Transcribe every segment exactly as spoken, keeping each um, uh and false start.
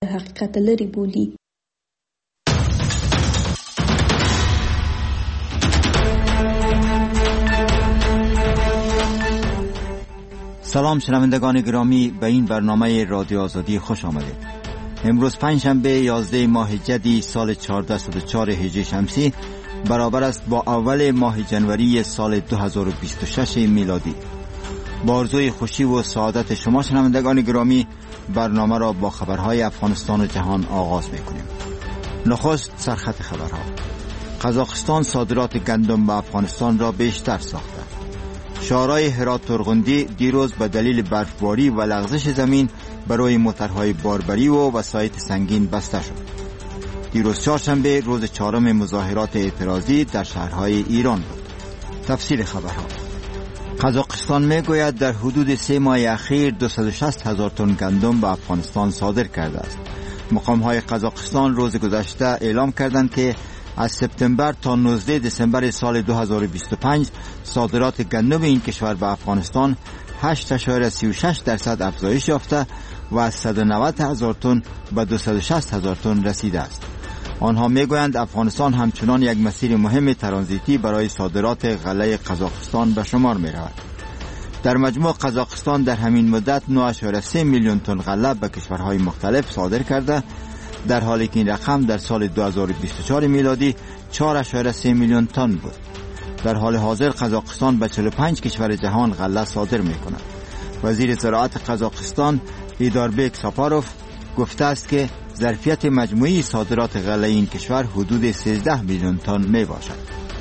حقیقت لري بولي. سلام شنوندگان گرامی، به این برنامه رادیو آزادی خوش آمدید. امروز پنجشنبه یازده ماه جدی سال چهارده صد و چهار هجری شمسی برابر است با اول ماه جنوری سال دو هزار و بیست و شش میلادی. با آرزوی خوشی و سعادت شما شنوندگان گرامی، برنامه را با خبرهای افغانستان و جهان آغاز می‌کنیم. نخست سرخط خبرها. قزاقستان صادرات گندم به افغانستان را بیشتر ساخته. شارع هرات ترغندی دیروز به دلیل برفباری و لغزش زمین برای موترهای باربری و وسایط سنگین بسته شد. دیروز چهارشنبه روز چهارم مظاهرات اعتراضی در شهرهای ایران بود. تفسیر خبرها. قزاقستان میگوید در حدود سه ماه اخیر دویست و شصت هزار تن گندم به افغانستان صادر کرده است. مقام‌های قزاقستان روز گذشته اعلام کردند که از سپتامبر تا نوزده دسامبر سال دو هزار و بیست و پنج صادرات گندم این کشور به افغانستان هشت اشاره سی و شش درصد افزایش یافته و از صد و نود هزار تن به دویست و شصت هزار تن رسیده است. آنها میگویند افغانستان همچنان یک مسیر مهم ترانزیتی برای صادرات غله قزاقستان به شمار می رود. در مجموع قزاقستان در همین مدت نه اشاره سه میلیون تن غله به کشورهای مختلف صادر کرده، در حالی که این رقم در سال دو هزار و بیست و چهار میلادی چهار اشاره سه میلیون تن بود. در حال حاضر قزاقستان به چهل و پنج کشور جهان غله صادر می کند. وزیر زراعت قزاقستان ایداربک ساپاروف گفته است که ظرفیت مجموعی صادرات غله این کشور حدود سیزده میلیون تن می باشد.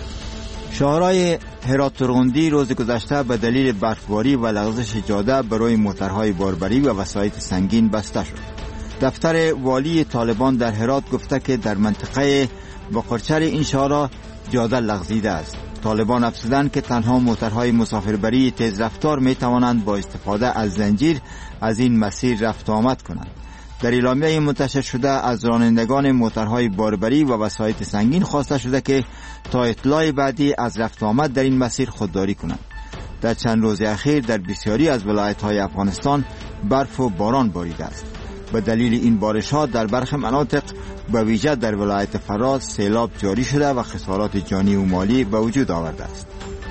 شاهرای هرات ترغندی روز گذشته به دلیل برفباری و لغزش جاده برای موترهای باربری و وسایط سنگین بسته شد. دفتر والی طالبان در هرات گفته که در منطقه باقرچر این شهر جاده لغزیده است. طالبان افزودند که تنها موترهای مسافربری تیز رفتار می توانند با استفاده از زنجیر از این مسیر رفت آمد کنند. در اعلامیه منتشر شده از رانندگان موترهای باربری و وسایط سنگین خواسته شده که تا اطلاع بعدی از رفت آمد در این مسیر خودداری کنند. در چند روز اخیر در بسیاری از ولایت‌های افغانستان برف و باران باریده است. به دلیل این بارش‌ها در برخی مناطق به ویژه در ولایت فراز سیلاب جاری شده و خسارات جانی و مالی به وجود آورده است.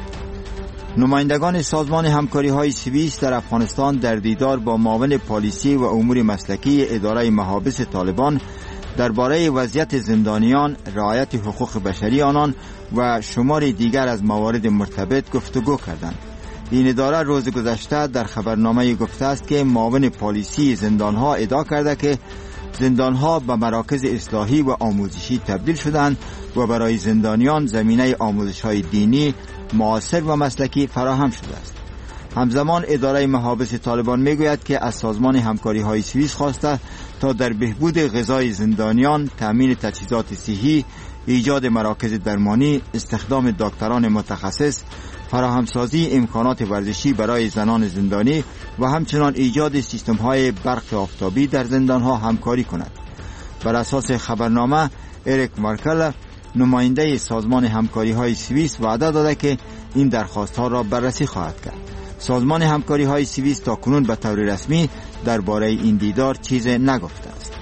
نمایندگان سازمان همکاری‌های سوئیس در افغانستان در دیدار با معاون پالیسی و امور مسلکی اداره محابس طالبان درباره وضعیت زندانیان، رعایت حقوق بشری آنان و شماری دیگر از موارد مرتبط گفتگو کردند. این اداره روز گذشته در خبرنامه گفته است که معاون پالیسی زندانها ادعا کرده که زندانها به مراکز اصلاحی و آموزشی تبدیل شدند و برای زندانیان زمینه آموزش‌های دینی، معاصر و مسلکی فراهم شده است. همزمان اداره محابس طالبان میگوید که از سازمان همکاری‌های سوئیس خواسته تا در بهبود غذای زندانیان، تامین تجهیزات صحی، ایجاد مراکز درمانی، استخدام دکتران متخصص، فراهمسازی امکانات ورزشی برای زنان زندانی و همچنان ایجاد سیستم‌های برق آفتابی در زندان‌ها همکاری کند. بر اساس خبرنامه، اریک مارکل نماینده سازمان همکاری‌های سوئیس وعده داده که این درخواست‌ها را بررسی خواهد کرد. سازمان همکاری‌های سوئیس تاکنون به طور رسمی درباره این دیدار چیزی نگفته است.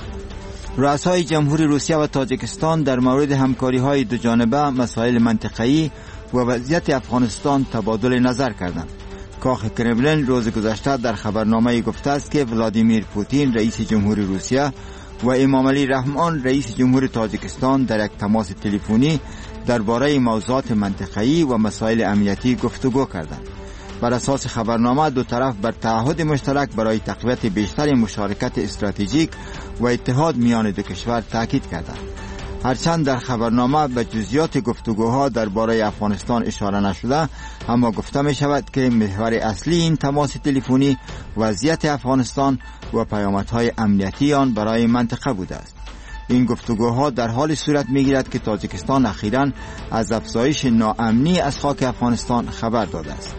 رؤسای جمهوری روسیه و تاجیکستان در مورد همکاری‌های دو جانبه، مسائل منطقه‌ای و وضعیت افغانستان تبادل نظر کردند. کاخ کرملین روز گذشته در خبرنامه گفته است که ولادیمیر پوتین رئیس جمهوری روسیه و امامعلی رحمان رئیس جمهور تاجیکستان در یک تماس تلفنی درباره موضوعات منطقه‌ای و مسائل امنیتی گفتگو کردند. بر اساس خبرنامه دو طرف بر تعهد مشترک برای تقویت بیشتر مشارکت استراتژیک و اتحاد میان دو کشور تاکید کردند. هرچند در خبرنامه به جزئیات گفتگوها درباره افغانستان اشاره نشده، اما گفته می شود که محور اصلی این تماس تلفنی وضعیت افغانستان و پیامدهای امنیتی آن برای منطقه بوده است. این گفتگوها در حال صورت می گیرد که تاجیکستان اخیراً از افزایش ناامنی از خاک افغانستان خبر داده است.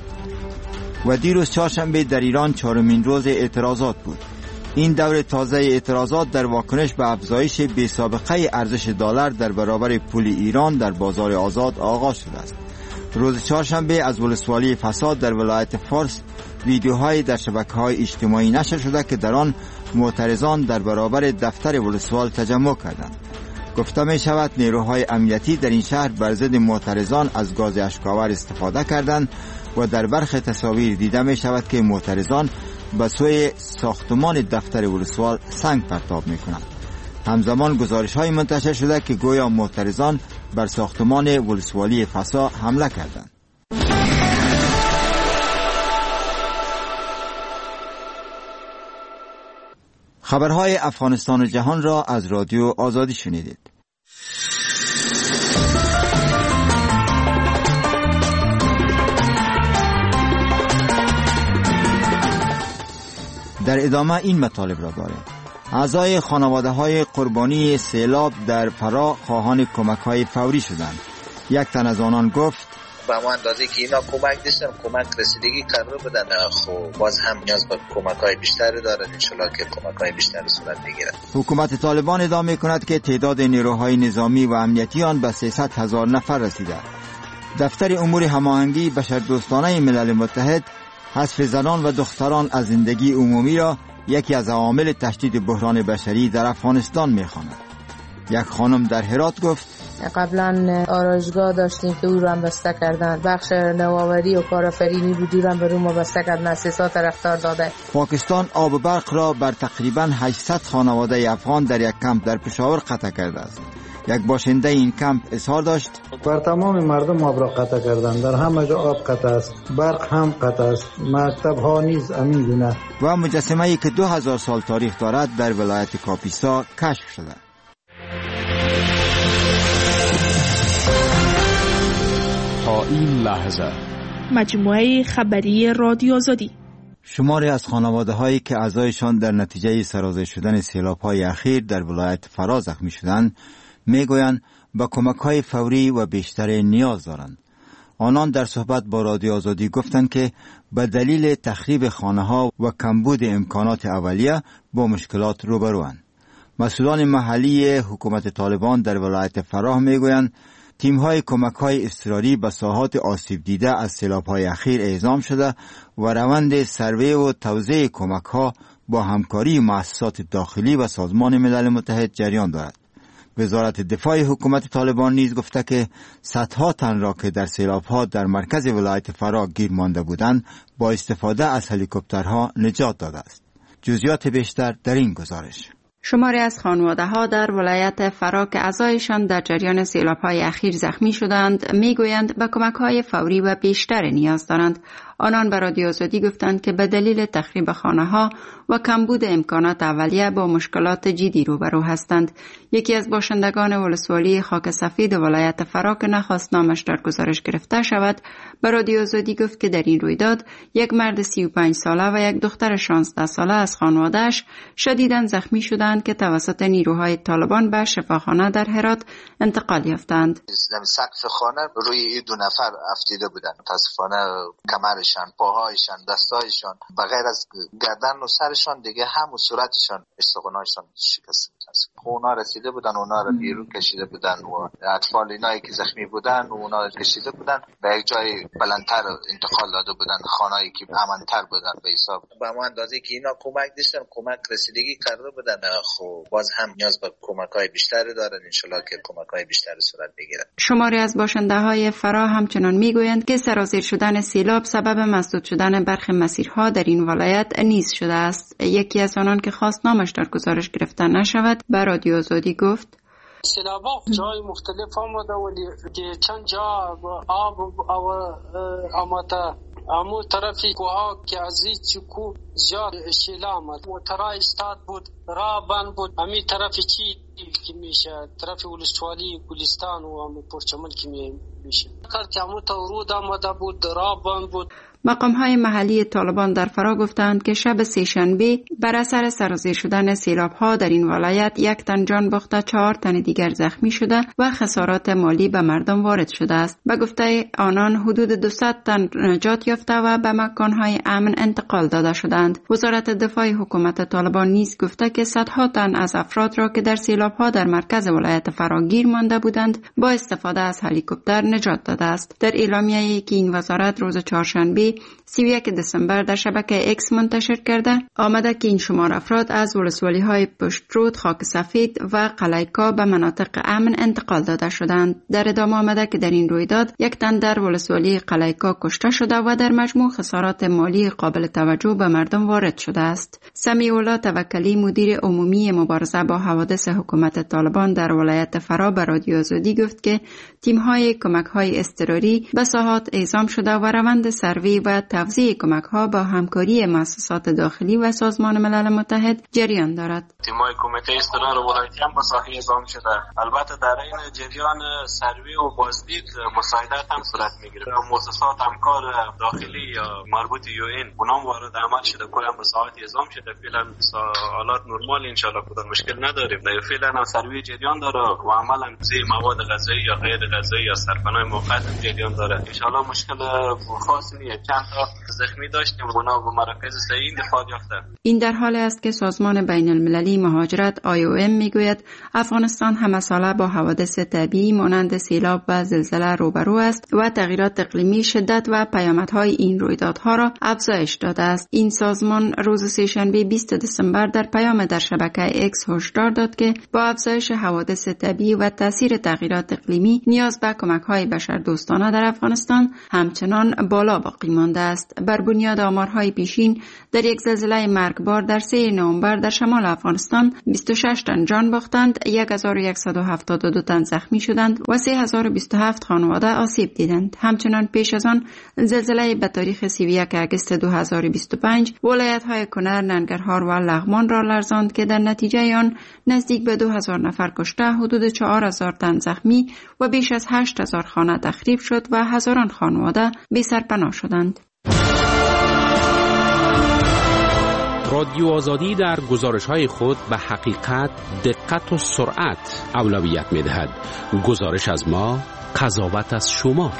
و دیروز چهارشنبه در ایران چهارمین روز اعتراضات بود. این دور تازه اعتراضات در واکنش به افزایش بی‌سابقه ارزش دلار در برابر پول ایران در بازار آزاد آغاز شده است. روز چهارشنبه از ولسوالی فساد در ولایت فارس ویدیوهایی در شبکه‌های اجتماعی نشر شده که در آن معترضان در برابر دفتر ولسوال تجمع کردند. گفته می شود نیروهای امنیتی در این شهر بر ضد معترضان از گاز اشک‌آور استفاده کردند و در برخی تصاویر دیده می شود که معترضان به سوی ساختمان دفتر ولسوال سنگ پرتاب می کنند. همزمان گزارش های منتشر شده که گویا معترضان بر ساختمان ولسوالی فسا حمله کردند. خبرهای افغانستان و جهان را از رادیو آزادی شنیدید. در ادامه این مطالب را داریم. اعضای خانواده های قربانی سیلاب در فرا خواهان کمک های فوری شدند. یک تن از آنان گفت به ما اندازه که اینا کمک داشتن کمک رسیدگی قرار بدن، خب باز هم نیاز به کمک های بیشتری دارن، انشالله که کمک های بیشتری صورت بگیرد. حکومت طالبان ادعا می‌کند که تعداد نیروهای نظامی و امنیتی آن به سیصد هزار نفر رسیده. دفتر امور هماهنگی بشردوستانه ملل متحد حذف زنان و دختران از زندگی عمومی را یکی از عوامل تشدید بحران بشری در افغانستان می‌خواند. یک خانم در هرات گفت قبلا آرایشگاه داشتیم که او رو هم بسته کردن، بخش نوآوری و کارآفرینی بود او رو هم به روم بسته کردن، اساسات رفتار داده. پاکستان آب و برق را بر تقریبا هشتصد خانواده افغان در یک کمپ در پشاور قطع کرده است. یک باشنده این کمپ اظهار داشت بر تمام مردم آب را قطع کردن، در همه جا آب قطع است، برق هم قطع است، مکتب ها نیز همین گونه. و مجسمه‌ای که دو هزار سال تاریخ دارد در ولایت کاپیسا کشف شده. تا این لحظه مجموعه خبری رادیو آزادی. شماری از خانواده هایی که اعضایشان در نتیجه سرازیر شدن سیلاب های اخیر در ولایت فرا زخمی شدند میگویند به کمک های فوری و بیشتر نیاز دارند. آنان در صحبت با رادیو آزادی گفتند که به دلیل تخریب خانه ها و کمبود امکانات اولیه با مشکلات روبروند. مسئولان محلی حکومت طالبان در ولایت فراه میگویند تیم‌های کمک‌های اضطراری به ساحات آسیب دیده از سیلاب‌های اخیر اعزام شده و روند سروی و توزیع کمک‌ها با همکاری مؤسسات داخلی و سازمان ملل متحد جریان دارد. وزارت دفاع حکومت طالبان نیز گفته که صدها تن را که در سیلاب‌ها در مرکز ولایت فرا گیر مانده بودند با استفاده از هلیکوپترها نجات داده است. جزئیات بیشتر در این گزارش. شماری از خانواده‌ها در ولایت فرا که اعضایشان در جریان سیلاب‌های اخیر زخمی شدند میگویند به کمک‌های فوری و بیشتر نیاز دارند. آنان به رادیو آزادی گفتند که به دلیل تخریب خانه‌ها و کمبود امکانات اولیه با مشکلات جدی روبرو هستند. یکی از باشندگان ولسوالی خاک سفید ولایت فرا که نخواست نامش در گزارش گرفته شود به رادیو آزادی گفت که در این رویداد یک مرد سی و پنج ساله و یک دختر شانزده ساله از خانواده‌اش شدیداً زخمی شدند که توسط نیروهای طالبان به شفاخانه در هرات انتقال یافتند. سقف خانه روی دو نفر افتیده بودند. متاسفانه کمرشان، پاهایشان، دستایشان بغیر از گردن و سرشان دیگه هم و صورتشان استخوان‌هایشان شکسته بود. اونا رسیده بودن، اونا رو بیرون کشیده بودن و اطفال اینایی که زخمی بودن و اونا رو کشیده بودن به یک جای بلندتر انتقال داده بودن، خانه‌ای که امن‌تر بودن به حساب. به ما اندازه که اینا کمک داشتن کمک رسیدگی قرار بدن، خب باز هم نیاز به کمک‌های بیشتری دارن، انشالله که کمک‌های بیشتری صورت بگیرد. شماری از باشنده‌های فرا همچنان میگویند که سرازیر شدن سیلاب سبب مسدود شدن برخی مسیرها در این ولایت نیز شده است. یکی از آنان که خواست نامش در گزارش گرفته نشود به رادیو آزادی گفت سیلابا جای مختلف آمده ولی که چند جا آب او آمده امو طرفی کوها که از این کو زیاد شیله آمد موترها استاد بود، راه بند بود. امی طرفی چی که میشه طرف ولسوالی گلستان و امو پرچمن که میشه که امو تا ورود آمده بود، راه بند بود. مقام‌های محلی طالبان در فرا گفتند که شب سه‌شنبه بر اثر سرازیر شدن سیلاب‌ها در این ولایت یک تن جان باخته، چهار تن دیگر زخمی شده و خسارات مالی به مردم وارد شده است. به گفته آنان حدود دویست تن نجات یافته و به مکان‌های امن انتقال داده شدند. وزارت دفاع حکومت طالبان نیز گفته که که صدها تن از افراد را که در سیلاب‌ها در مرکز ولایت فرا گیر مانده بودند با استفاده از هلیکوپتر نجات داده است. در اعلامیه‌ای که این وزارت روز چهارشنبه سی و یک دسامبر در شبکه اکس منتشر کرده آمده که این شمار افراد از ولسوالی‌های پشترود، خاک سفید و قلیکا به مناطق امن انتقال داده شدند. در ادامه آمده که در این رویداد یک تن در ولسوالی قلیکا کشته شده و در مجموع خسارات مالی قابل توجه به مردم وارد شده است. سمیع الله توکلی مدیر عمومی مبارزه با حوادث حکومت طالبان در ولایت فرا به رادیو آزادی گفت که تیم‌های کمک‌های اضطراری به ساحات اعزام شده و روند سروی و توزیع کمک‌ها با همکاری مؤسسات داخلی و سازمان ملل متحد جریان دارد. تیم‌های کمیته اضطرار ولایتی هم به ساحه اعزام شده. البته در این جریان سروی و بازدید مساعدت هم صورت می‌گیره. مؤسسات همکار داخلی یا مربوط یو این اونام وارد عمل شده، کلا به ساحات اعزام شده. فعلا حالات نرمال ان شاء الله، کدام مشکل نداریم. در فعلا هم سروی جریان داره و عملا زی مواد غذایی یا غیر غذایی یا سرپناه موقت جریان داره. ان شاء الله مشکل خاصی نیست. چند تا زخمی داشتیم، اونا به مراکز صحی انتقال یافتن. این در حالی است که سازمان بین المللی مهاجرت آی او ام میگوید افغانستان همه ساله با حوادث طبیعی مانند سیلاب و زلزله روبرو است و تغییرات اقلیمی شدت و پیامدهای این رویدادها را افزایش داده است. این سازمان روز سه‌شنبه بیست دسامبر در پیام در شبکه اکس هشدار داد که با افزایش حوادث طبیعی و تاثیر تغییرات اقلیمی نیاز به کمک‌های بشردوستانه در افغانستان همچنان بالا باقی مانده است. بر بنیاد آمارهای پیشین در یک زلزله مرگبار در سه نوامبر در شمال افغانستان بیست و شش تن جان باختند، هزار و صد و هفتاد و دو تن زخمی شدند و سه هزار و بیست و هفت خانواده آسیب دیدند. همچنان پیش از آن زلزله به تاریخ سی و یک آگوست دو هزار و بیست و پنج ولایت‌های کنر، ننگرهار و لغمان را لرزاند که در نتیجه آن نزدیک به دو هزار نفر کشته، حدود چهار هزار تن زخمی و بیش از هشت هزار خانه تخریب شد و هزاران خانواده بی سرپناه شدند. رادیو آزادی در گزارش‌های خود به حقیقت، دقت و سرعت اولویت می‌دهد. گزارش از ما، قضاوت از شما.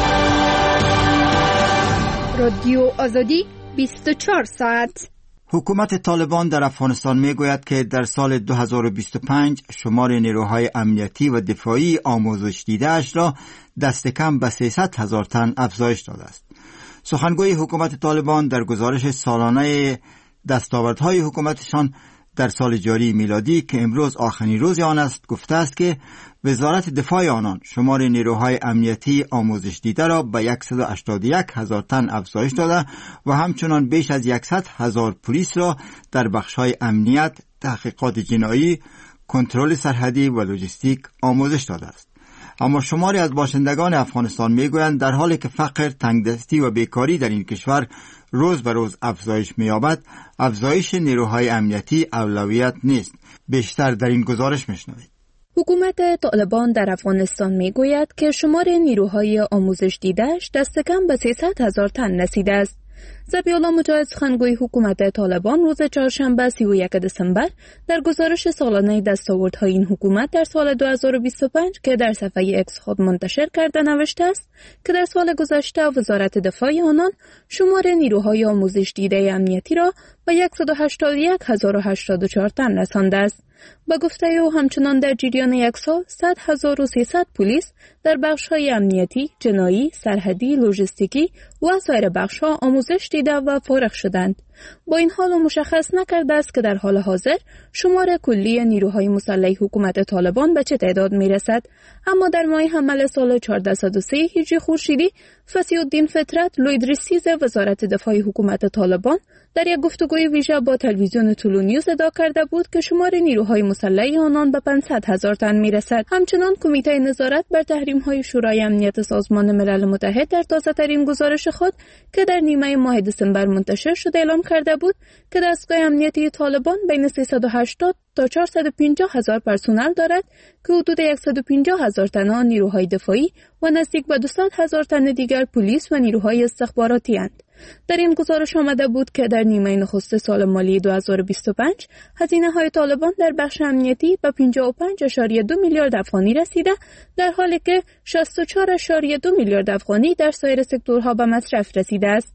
رادیو آزادی بیست و چهار ساعت. حکومت طالبان در افغانستان میگوید که در سال دو هزار و بیست و پنج شمار نیروهای امنیتی و دفاعی آموزش دیده اش را دست کم به سیصد هزار تن افزایش داده است. سخنگوی حکومت طالبان در گزارش سالانه دستاوردهای حکومتشان در سال جاری میلادی که امروز آخرین روز آن است گفته است که وزارت دفاع آنان شمار نیروهای امنیتی آموزش دیده را به صد و هشتاد و یک هزار تن افزایش داده و همچنان بیش از صد هزار پلیس را در بخش‌های امنیت، تحقیقات جنایی، کنترل سرحدی و لوجستیک آموزش داده است. اما شماری از باشندگان افغانستان میگویند در حالی که فقر، تنگدستی و بیکاری در این کشور روز به روز افزایش می‌یابد، افزایش نیروهای امنیتی اولویت نیست. بیشتر در این گزارش میشنوید. حکومت طالبان در افغانستان میگوید که شمار نیروهای آموزش دیده‌اش دست کم به سیصد هزار تن رسیده است. ذبیح‌الله مجاهد سخنگوی حکومت طالبان روز چهارشنبه سی و یک دسامبر در گزارش سالانه دستاوردهای این حکومت در سال دو هزار و بیست و پنج که در صفحه اکس خود منتشر کرده نوشته است که در سال گذشته وزارت دفاع آنان شمار نیروهای آموزش دیده امنیتی را به صد و هشتاد و یک هزار و هشتاد و چهار تن رسانده است. با گفته او همچنان در جریان یک سال صد هزار و سیصد پلیس در بخش‌های امنیتی، جنایی، سرحدی، لوجستیکی و سایر بخش‌ها آموزش دیده و فارغ شدند. با این حال مشخص نکرده است که در حال حاضر شمار کلی نیروهای مسلح حکومت طالبان به چه تعداد میرسد. اما در ماه حمل سال چهارصد و سه هجری خورشیدی فصیح الدین فطرت لویدریسیز وزارت دفاع حکومت طالبان در یک گفتگوی ویژه با تلویزیون طلو نیوز ادعا کرده بود که شمار نیروهای مسلح آنان به پانصد هزار تن میرسد. همچنان کمیته نظارت بر تحریم‌های شورای امنیت سازمان ملل متحد در تازه‌ترین گزارش خود که در نیمه ماه دسامبر منتشر شد اعلام کرده بود که دستگاه امنیتی طالبان بین سیصد و هشتاد تا چهارصد و پنجاه هزار پرسنل دارد که حدود صد و پنجاه هزار تن نیروهای دفاعی و نزدیک به دویست هزار تن دیگر پلیس و نیروهای استخباراتی اند. در این گزارش آمده بود که در نیمه نخست سال مالی دو هزار و بیست و پنج هزینه‌های طالبان در بخش امنیتی به پنجاه و پنج ممیز دو میلیارد افغانی رسیده، در حالی که شصت و چهار ممیز دو میلیارد افغانی در سایر سکتورها به مصرف رسیده است.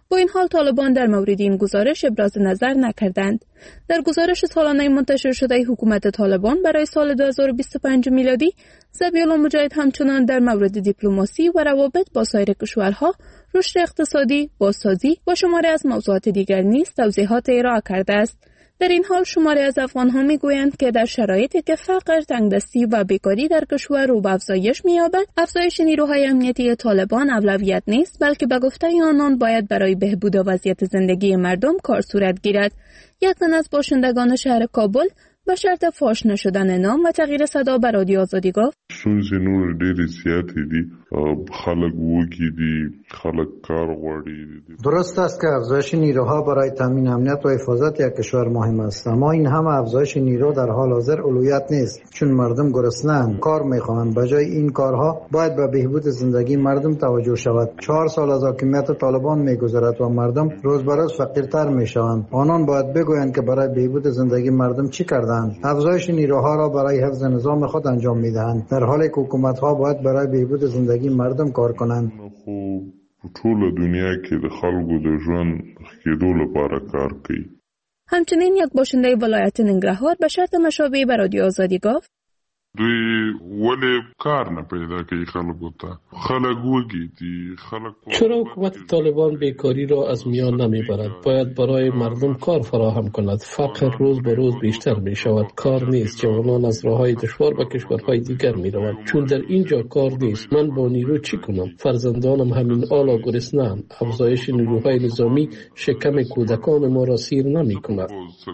با این حال طالبان در مورد این گزارش ابراز نظر نکردند. در گزارش سالانه منتشر شده حکومت طالبان برای سال دو هزار و بیست و پنج میلادی، ذبیحالله مجاهد همچنان در مورد دیپلماسی و روابط با سایر کشورها، رشد اقتصادی، بازسازی و شماری از موضوعات دیگر نیز توضیحات ارائه کرده است. در این حال شماری از افغان‌ها می‌گویند که در شرایطی که فقر، تنگدستی و بیکاری در کشور رو به افزایش می‌یابد، افزایش نیروهای امنیتی طالبان اولویت نیست، بلکه به گفته آنان باید برای بهبود وضعیت زندگی مردم کار صورت گیرد. یک زن از باشندگان شهر کابل به شرط فاش نشدن نام و تغییر صدا به رادیو آزادی گفت: ستونزې نور ډېرې زیاتې دي، خلک وږي دي، خلک کار غواړي. درست است که افزایش نیروها برای تامین امنیت و حفاظت یک کشور مهم است، اما این همه افزایش نیرو در حال حاضر اولویت نیست، چون مردم گرسنه‌اند، کار می‌خواهند. بجای این کارها باید به بهبود زندگی مردم توجه شود. چهار سال از حاکمیت طالبان می‌گذرد و مردم روز به روز فقیرتر می‌شوند. آنان باید بگویند که برای بهبود زندگی مردم چی کردند. افزایش نیروها را برای حفظ نظام خود انجام می‌دهند، در حالی که حکومت‌ها باید برای بهبود زندگی مردم کار کنند. خو ټول دنیا کې د خلکو د ژوند کېدو لپاره کار کوي. همچنین یک باشنده ولایت ننګرهار به شرط مشابه به رادیو آزادی گفت: دوی ولی کار نه پیدا کوي خلکو ته، خلک وږي دي، خلک. چرا حکومت طالبان بیکاری را از میان نمیبرد؟ باید برای مردم کار فراهم کند. فقر روز به روز بیشتر می شود، کار نیست، جوانان از راههای دشوار به کشورهای دیگر می روند، چون در اینجا کار نیست. من با نیرو چی کنم؟ فرزندانم همین آلا گرسنه‌اند. افزایش نیروهای نظامی شکم کودکان ما را سیر نمی کند.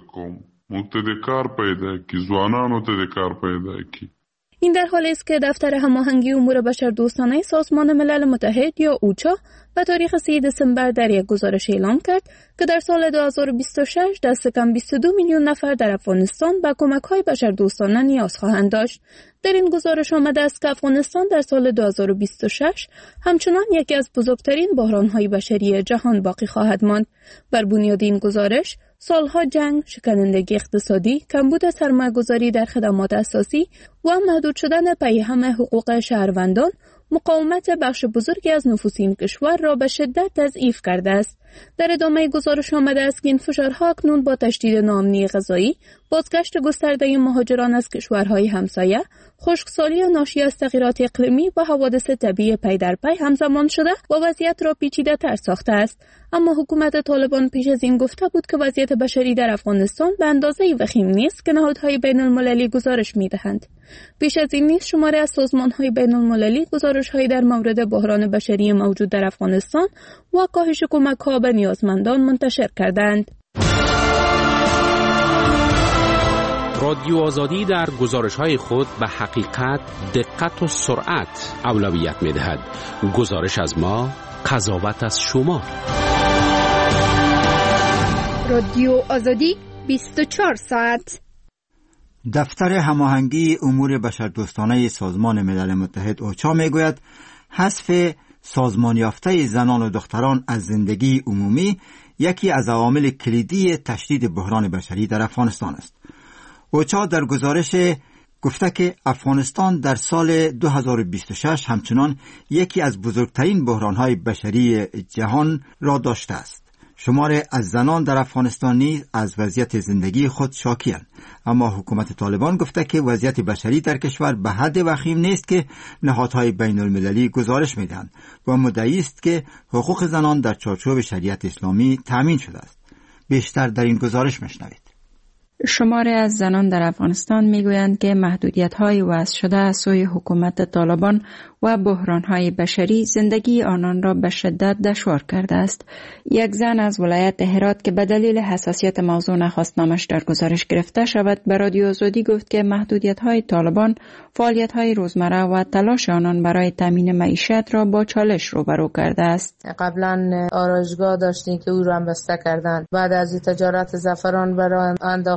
متدکار پیدا کی، ځوانانو ته د کار پیدا کی. این در حالی است که دفتر هماهنگی امور بشردوستانه سازمان ملل متحد یا اوچا به تاریخ سه دسامبر در یک گزارش اعلام کرد که در سال دو هزار و بیست و شش دست کم بیست و دو میلیون نفر در افغانستان به کمک‌های بشردوستانه نیاز خواهند داشت. در این گزارش آمده است که افغانستان در سال دو هزار و بیست و شش همچنان یکی از بزرگترین بحران‌های بشری جهان باقی خواهد ماند. بر بنیاد این گزارش، سالها جنگ، شکنندگی اقتصادی، کمبود سرمایه‌گذاری در خدمات اساسی و محدود شدن پیهم حقوق شهروندان مقاومت بخش بزرگی از نفوس این کشور را به شدت تضعیف کرده است. در ادامه گزارش آمده است که این فشارها اکنون با تشدید ناامنی غذایی، بازگشت گسترده مهاجران از کشورهای همسایه، خشکسالی ناشی از تغییرات اقلیمی و حوادث طبیعی پی در پی همزمان شده و وضعیت را پیچیده‌تر ساخته است. اما حکومت طالبان پیش از این گفته بود که وضعیت بشری در افغانستان به اندازه‌ای وخیم نیست که نهادهای بین‌المللی گزارش می‌دهند. پیش از این نیز شماری از سازمان‌های بین‌المللی گزارش‌هایی در مورد بحران بشری موجود در افغانستان و کاهش کمک‌ها به نیازمندان منتشر کردند. رادیو آزادی در گزارش‌های خود به حقیقت، دقت و سرعت اولویت می‌دهد. گزارش از ما، قضاوت از شما. رادیو آزادی بیست و چهار ساعت. دفتر هماهنگی امور بشردوستانه سازمان ملل متحد اوچا میگوید حذف سازمان یافته زنان و دختران از زندگی عمومی یکی از عوامل کلیدی تشدید بحران بشری در افغانستان است. اوچا در گزارش گفته که افغانستان در سال دو هزار و بیست و شش همچنان یکی از بزرگترین بحران‌های بشری جهان را داشته است. شمار از زنان در افغانستان نیز از وضعیت زندگی خود شاکی‌اند، اما حکومت طالبان گفته که وضعیت بشری در کشور به حد وخیم نیست که نهادهای بین المللی گزارش می‌دهند و مدعی است که حقوق زنان در چارچوب شریعت اسلامی تأمین شده است. بیشتر در این گزارش می‌شنوید. شماری از زنان در افغانستان میگویند که محدودیت‌های وضع شده از سوی حکومت طالبان و بحران‌های بشری زندگی آنان را به شدت دشوار کرده است. یک زن از ولایت هرات که به دلیل حساسیت موضوع نخواست نامش در گزارش گرفته شود به رادیو آزادی گفت که محدودیت‌های طالبان فعالیت‌های روزمره و تلاش آنان برای تامین معیشت را با چالش روبرو کرده است. قبلا آرایشگاه داشتیم که او را هم بسته کردند. بعد از تجارت زعفران برای انداخت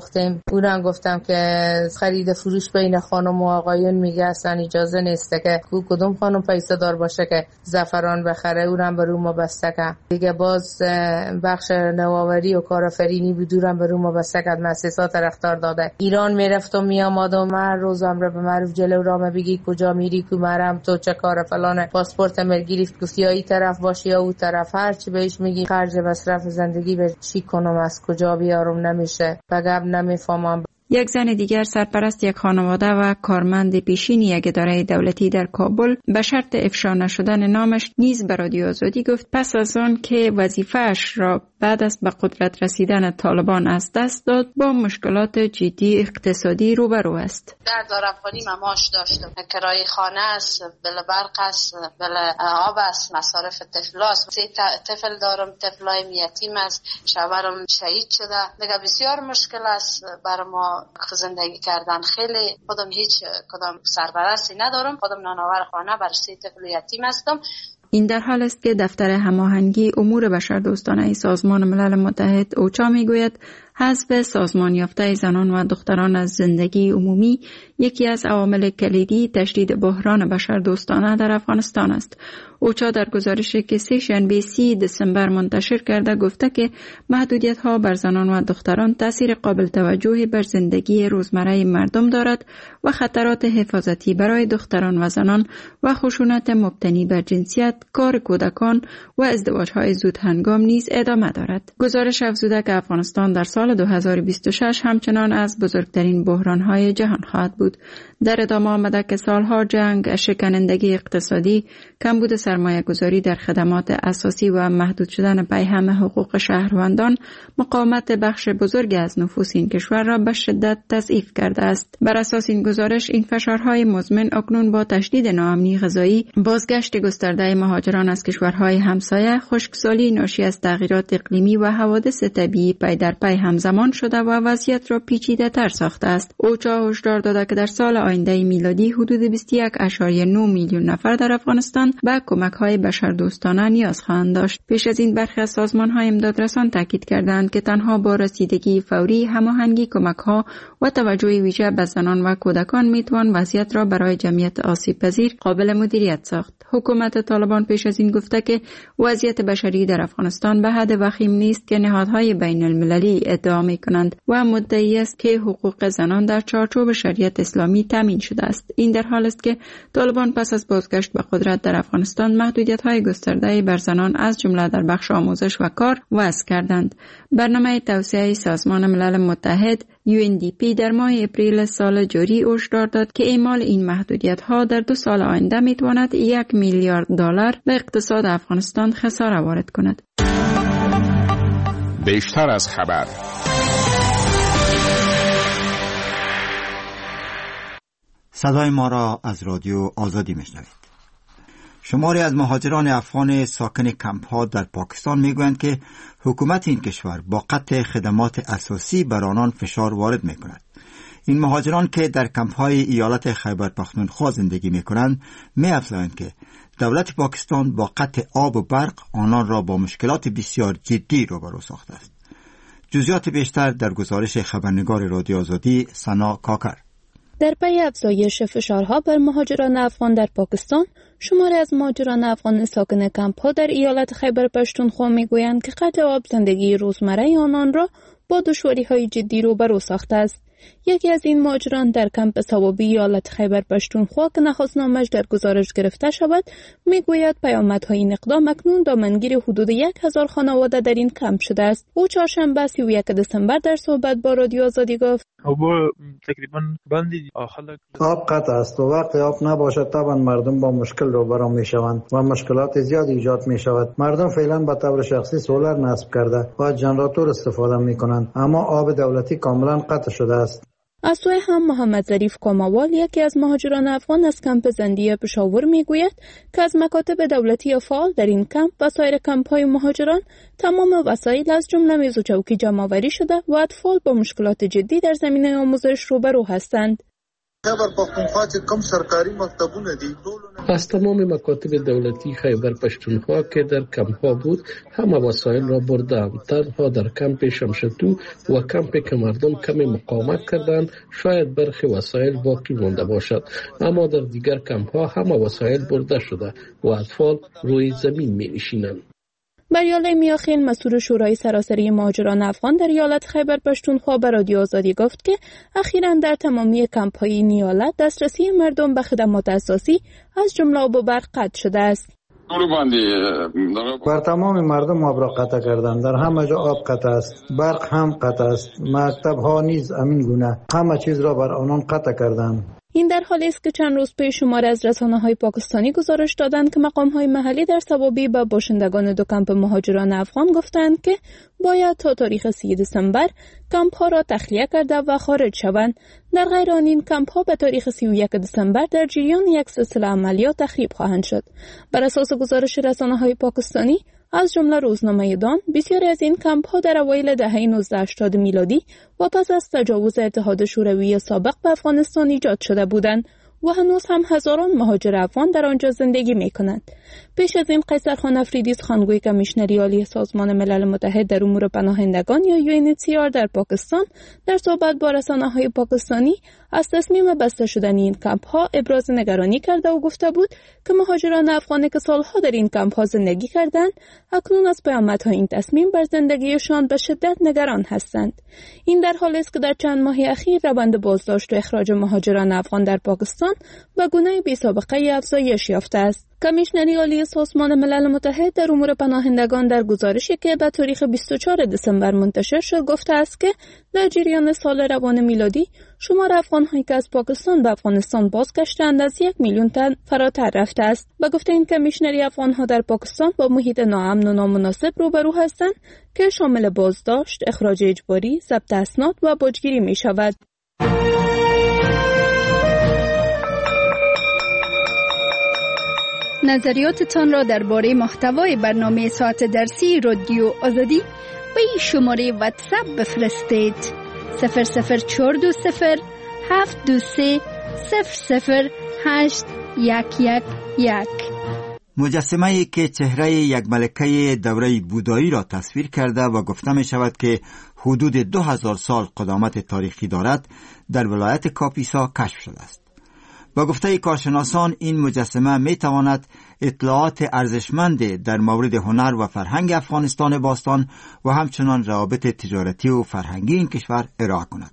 فروختیم. اونم گفتم که خرید فروش بین خانم و آقایون میگه اصلا اجازه نیست که کدوم خانم پیسه دار باشه که زعفران بخره. اونم به رو ما بسته کرد دیگه. باز بخش نوآوری و کارآفرینی بدورم به رو ما بسته کرد، مؤسسات رفتار داده. ایران میرفت و میامد و من روزم رو به معروف جلو راه بگی کجا میری کو مرم تو چه کار فلان، پاسپورت مل گرفت گفت یا این طرف باشی یا اون طرف، هر چی بهش میگی خرج مصرف زندگی به چی کنم، از کجا بیارم نمیشه، بگم نمیفهمم. یک زن دیگر سرپرست یک خانواده و کارمند پیشین یک اداره دولتی در کابل به شرط افشا نشدن نامش نیز به رادیو آزادی گفت پس از آن که وظیفه‌اش را بعد از به قدرت رسیدن طالبان از دست داد با مشکلات جدی اقتصادی روبرو است. در دارافانی مماش داشتم، کرایه خانه است، بل برق است، بل آب است، مصارف طفل است. سه طفل دارم، طفلای یتیم است، شوهرم شهید شده. دیگه بسیار مشکل است بر ما زندگی کردن. خیلی خودم هیچ کدام سرپرستی ندارم، خودم نانآور خانه بر سه طفل یتیم هستم. این در حال است که دفتر هماهنگی امور بشردوستانه سازمان ملل متحد اوچا میگوید حذف سازمان یافته زنان و دختران از زندگی عمومی یکی از عوامل کلیدی تشدید بحران بشردوستانه در افغانستان است. اوچا در گزارشی که سیشن بی سی دسامبر منتشر کرده گفته که محدودیت ها بر زنان و دختران تاثیر قابل توجهی بر زندگی روزمره مردم دارد و خطرات حفاظتی برای دختران و زنان و خشونت مبتنی بر جنسیت، کار کودکان و ازدواج های زود هنگام نیز ادامه دارد. گزارش افزوده که افغانستان در سال دو هزار و بیست و شش همچنان از بزرگترین بحران های جهان خواهد بود. در ادامه آمده که سالها جنگ، شکنندگی اقتصادی، کمبود سرمایه گذاری در خدمات اساسی و محدود شدن پیهم حقوق شهروندان مقاومت بخش بزرگی از نفوس این کشور را به شدت تضعیف کرده است. بر اساس این گزارش این فشارهای مزمن اکنون با تشدید ناامنی غذایی، بازگشت گسترده مهاجران از کشورهای همسایه، خشکسالی ناشی از تغییرات اقلیمی و حوادث طبیعی پی در پی همزمان شده و وضعیت را پیچیده تر ساخته است. اوچا هشدار داده که در سال آینده میلادی حدود بیست و یک ممیز نه میلیون نفر در افغانستان به کمک‌های بشردوستانه نیاز خواهند داشت. پیش از این برخی از سازمان‌های امدادرسان تاکید کردند که تنها با رسیدگی فوری، هماهنگی کمک‌ها و توجه ویژه به زنان و کودکان میتوان وضعیت را برای جمعیت آسیب‌پذیر قابل مدیریت ساخت. حکومت طالبان پیش از این گفته که وضعیت بشری در افغانستان به حد وخیم نیست که نهادهای بین المللی ادعا می‌کنند و مدعی است که حقوق زنان در چارچوب شریعت اسلامی تامین شده است. این در حال است که طالبان پس از بازگشت به قدرت در افغانستان محدودیت‌های گسترده بر زنان از جمله در بخش آموزش و کار وضع کردند. برنامه توسعه سازمان ملل متحد یو ان دی پی در ماه اپریل سال جاری هشدار داد که اعمال این محدودیت‌ها در دو سال آینده می‌تواند یک میلیارد دلار به اقتصاد افغانستان خساره وارد کند. بیشتر از خبر. صدای ما را از رادیو آزادی میشنوید. شماری از مهاجران افغان ساکن کمپ ها در پاکستان میگویند که حکومت این کشور با قطع خدمات اساسی بر آنان فشار وارد میکند. این مهاجران که در کمپ های ایالت خیبر پختونخوا زندگی میکنند می‌افزایند که دولت پاکستان با قطع آب و برق آنان را با مشکلات بسیار جدی روبرو ساخته است. جزئیات بیشتر در گزارش خبرنگار رادیو آزادی سنا کاکر. در پی افزایش فشارها بر مهاجران افغان در پاکستان، شماری از مهاجران افغان ساکن کمپ‌ها در ایالت خیبر پختونخوا میگویند که قطع آب زندگی روزمره آنان را با دشواری‌های جدی روبرو ساخته است. یکی از این مهاجران در کمپ ثوابی ایالت خیبر پختونخوا که نخست نامش در گزارش گرفته شود میگوید پیامدهای این اقدام اکنون دامنگیر حدود یک هزار خانواده در این کمپ شده است. او چهارشنبه سی و یک دسامبر در صحبت با رادیو آزادی گفت تقریبا بندی آب قطع است و وقتی آب نباشد طبعا مردم با مشکل روبرو می شوند و مشکلات زیاد ایجاد می شود. مردم فعلا به طور شخصی سولر نصب کرده و جنراتور استفاده می کنند، اما آب دولتی کاملا قطع شده است. از سوی هم محمد ظریف کاموال، یکی از مهاجران افغان از کمپ زندیه پشاور میگوید که از مکاتب دولتی فعال در این کمپ و سایر کمپ‌های مهاجران تمام وسایل از جمله میز و چوکی جمع‌آوری شده و اطفال با مشکلات جدی در زمینه آموزش روبرو هستند. خیبر پختونخوا چې کوم سرکاري مکتبونه دي از تمام مکاتب دولتی خیبر پشتونخوا که در کمپ‌ها بود همه وسایل را بردند. تنها در کمپ شمشتو و کمپی که مردم کمی مقاومت کردند شاید برخی وسایل باقی مانده باشد، اما در دیگر کمپ‌ها همه وسایل برده شده و اطفال روی زمین می نشینند. بریاله میاخیل مسئول شورای سراسری مهاجران افغان در ایالت خیبر پشتونخوا به رادیو آزادی گفت که اخیراً در تمامی کمپ‌های این ایالت دسترسی مردم به خدمات اساسی از جمله آب و برق قطع شده است. بر تمام مردم آب را قطع کردند. در همه جا آب قطع است، برق هم قطع است، مکتب ها نیز همین گونه، همه چیز را بر آنان قطع کردند. این در حالی است که چند روز پیش شماره از رسانه‌های پاکستانی گزارش دادند که مقام‌های محلی در سوابی به باشندگان دو کمپ مهاجران افغان گفتند که باید تا تاریخ سی دسامبر کمپ‌ها را تخلیه کرده و خارج شوند. در غیر آن این کمپ‌ها به تاریخ سی و یک دسامبر در جریان یک سلسله عملیات تخریب خواهند شد. بر اساس گزارش رسانه‌های پاکستانی از جمله روزنامه دان، بسیاری از این کمپ‌ها در اوایل دهه نوزده هشتاد میلادی و پس از تجاوز اتحاد شوروی سابق به افغانستان ایجاد شده بودند و هنوز هم هزاران مهاجر افغان در آنجا زندگی می‌کنند. پیش از این قیصر خان افریدی سخنگوی کمیشنری عالی سازمان ملل متحد در امور پناهندگان یا یو ان اچ سی آر در پاکستان در صحبت با رسانه‌های پاکستانی از تصمیم بسته شدن این کمپ‌ها ابراز نگرانی کرده و گفته بود که مهاجران افغانی که سالها در این کمپ‌ها زندگی کردند اکنون از پیامدهای این تصمیم بر زندگیشان به شدت نگران هستند. این در حالی است که در چند ماه اخیر روند بازداشت و اخراج مهاجران افغان در پاکستان به گونه بی‌سابقه افزایش یافته است. کمیشنری عالی سازمان ملل متحد در امور پناهندگان در گزارشی که به تاریخ بیست و چهارم دسامبر منتشر شد گفته است که در جریان سال روان میلادی شمار افغان‌هایی که از پاکستان به افغانستان بازگشتند از یک میلیون تن فراتر رفته است. به گفته این کمیشنری، افغان‌ها در پاکستان با محیط ناامن و نامناسب روبرو هستند که شامل بازداشت، اخراج اجباری، ضبط اسناد و باجگیری می‌شود. نظریاتتان را درباره محتوای برنامه ساعت درسی رادیو آزادی به این شماره واتساپ بفرستید: صفر صفر چهار دو صفر هفت دو سه صفر صفر هشت یک یک یک. مجسمه‌ای که چهره یک ملکه دوره بودایی را تصویر کرده و گفته می شود که حدود دو هزار سال قدامت تاریخی دارد در ولایت کاپیسا کشف شده است. با گفته کارشناسان این مجسمه می تواند اطلاعات ارزشمند در مورد هنر و فرهنگ افغانستان باستان و همچنان روابط تجارتی و فرهنگی این کشور ارائه کند.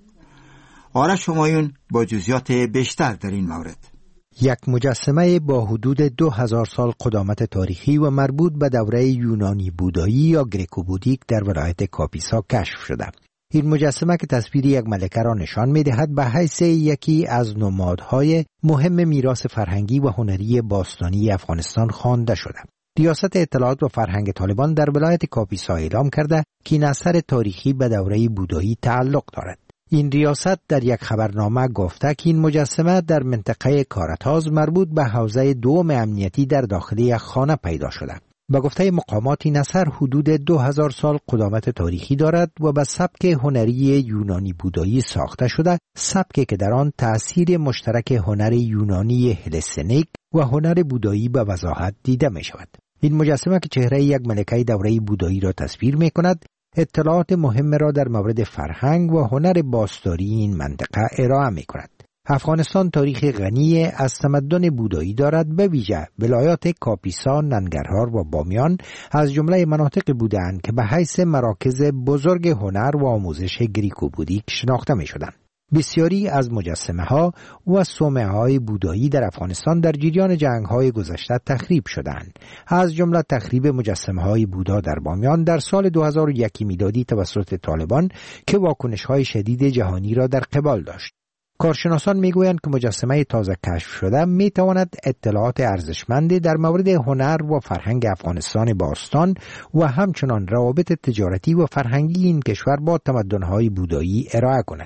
آرش همایون با جزئیات بیشتر در این مورد. یک مجسمه با حدود دو هزار سال قدامت تاریخی و مربوط به دوره یونانی بودایی یا گریکو بودیک در ولایت کاپیسا کشف شده. این مجسمه که تصویر یک ملکه را نشان می‌دهد به حیث یکی از نمادهای مهم میراث فرهنگی و هنری باستانی افغانستان خوانده شده. ریاست اطلاعات و فرهنگ طالبان در ولایت کاپیسا اعلام کرده که این اثر تاریخی به دوره بودایی تعلق دارد. این ریاست در یک خبرنامه گفته که این مجسمه در منطقه کارتاز مربوط به حوزه دوم امنیتی در داخل یک خانه پیدا شده. با گفته مقامات این اثر حدود دو هزار سال قدامت تاریخی دارد و به سبک هنری یونانی بودایی ساخته شده، سبکی که در آن تأثیر مشترک هنر یونانی هلسنیک و هنر بودایی به وضاحت دیده می شود. این مجسمه که چهره یک ملکه دوره بودایی را تصویر می کند، اطلاعات مهم را در مورد فرهنگ و هنر باستانی این منطقه ارائه می کند. افغانستان تاریخ غنی از تمدن بودایی دارد، به ویژه ولایات کاپیسا، ننگرهار و بامیان از جمله مناطق بودند که به حیث مراکز بزرگ هنر و آموزش گریکو بودیک شناخته می شدند. بسیاری از مجسمه ها و صومعه های بودایی در افغانستان در جریان جنگ های گذشته تخریب شدند. از جمله تخریب مجسمه های بودا در بامیان در سال دو هزار و یک میلادی توسط طالبان که واکنش های شدید جهانی را در قبال داشت. کارشناسان میگویند که مجسمه تازه کشف شده میتواند اطلاعات ارزشمندی در مورد هنر و فرهنگ افغانستان باستان و همچنان روابط تجارتی و فرهنگی این کشور با تمدن‌های بودایی ارائه کند.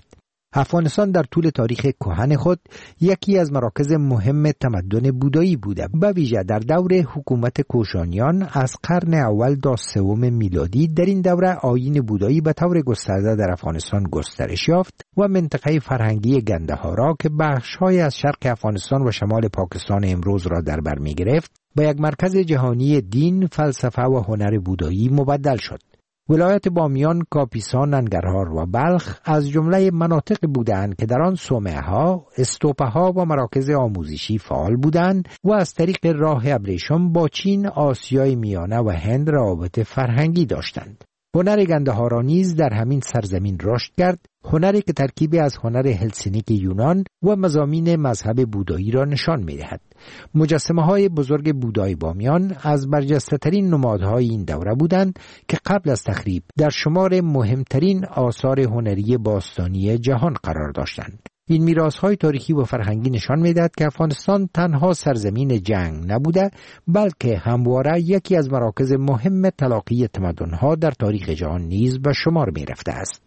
افغانستان در طول تاریخ کهن خود یکی از مراکز مهم تمدن بودایی بوده، به ویژه در دور حکومت کوشانیان از قرن اول تا سوم میلادی. در این دوره آیین بودایی به طور گسترده در افغانستان گسترش یافت و منطقه فرهنگی گندهارا که بخش‌های از شرق افغانستان و شمال پاکستان امروز را در بر می‌گرفت، به یک مرکز جهانی دین، فلسفه و هنر بودایی مبدل شد. ولایت بامیان، کاپیسا، ننگرهار و بلخ از جمله مناطق بودند که در آن صومعه‌ها، استوپه‌ها و مراکز آموزشی فعال بودند و از طریق راه ابریشم با چین، آسیای میانه و هند روابط فرهنگی داشتند. هنر گندهارا نیز در همین سرزمین رشد کرد، هنری که ترکیبی از هنر هلسینیک یونان و مضامین مذهب بودایی را نشان می‌دهد. مجسمه‌های بزرگ بودای بامیان از برجسته‌ترین نمادهای این دوره بودند که قبل از تخریب در شمار مهمترین آثار هنری باستانی جهان قرار داشتند. این میراث‌های تاریخی و فرهنگی نشان می‌دهد که افغانستان تنها سرزمین جنگ نبوده، بلکه همواره یکی از مراکز مهم تلاقی تمدن‌ها در تاریخ جهان نیز به شمار می‌رفته است.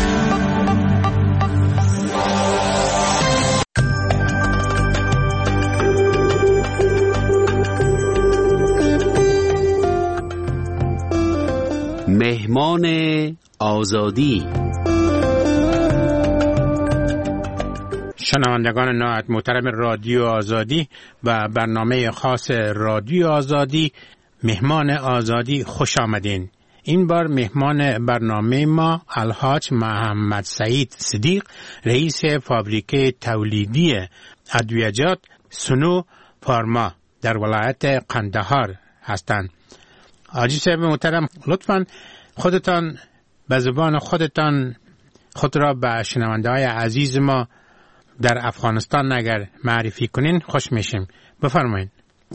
مهمان آزادی. شنوندگان نهایت محترم رادیو آزادی و برنامه خاص رادیو آزادی مهمان آزادی خوش آمدین. این بار مهمان برنامه ما الحاج محمد سعید صدیق، رئیس فابریکه تولیدی ادویجات سنو فارما در ولایت قندهار هستند. حاجی صاحب محترم، لطفاً خودتان به زبان خودتان خود را به شنونده‌های عزیز ما در افغانستان اگر معرفی کنین خوش میشیم. بفرمایید.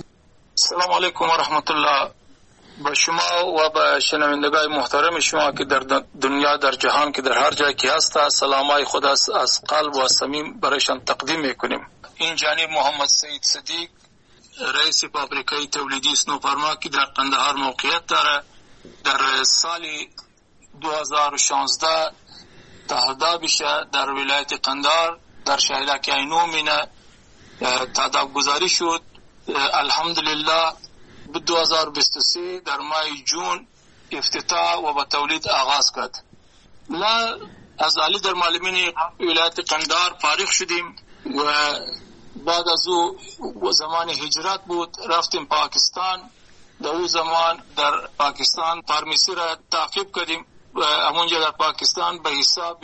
سلام علیکم و رحمت الله. با شما و به شنوندگان محترم شما که در دنیا، در جهان که در هر جای که هست، سلامای خود از از قلب و صمیم برایشان تقدیم میکنیم. این جانب محمد سعید صدیق، رئیس فابریکه تولیدی سنو فارما که در قندهار موقعیت داره، در سال دو هزار و شانزده تهداب بشه در ولایت قندهار در شهر کینو مینه تهداب گذاری شد. الحمدلله به دو هزار و بیست و سه در ماه جون افتتاح و به تولید آغاز کرد. لا از علی در معلمین ولایت قندهار فارغ شدیم و بعد از او زمان هجرت بود، رفتیم پاکستان. در اون زمان در پاکستان فارمیسی را تعقیب کردیم و همونجا در پاکستان به حساب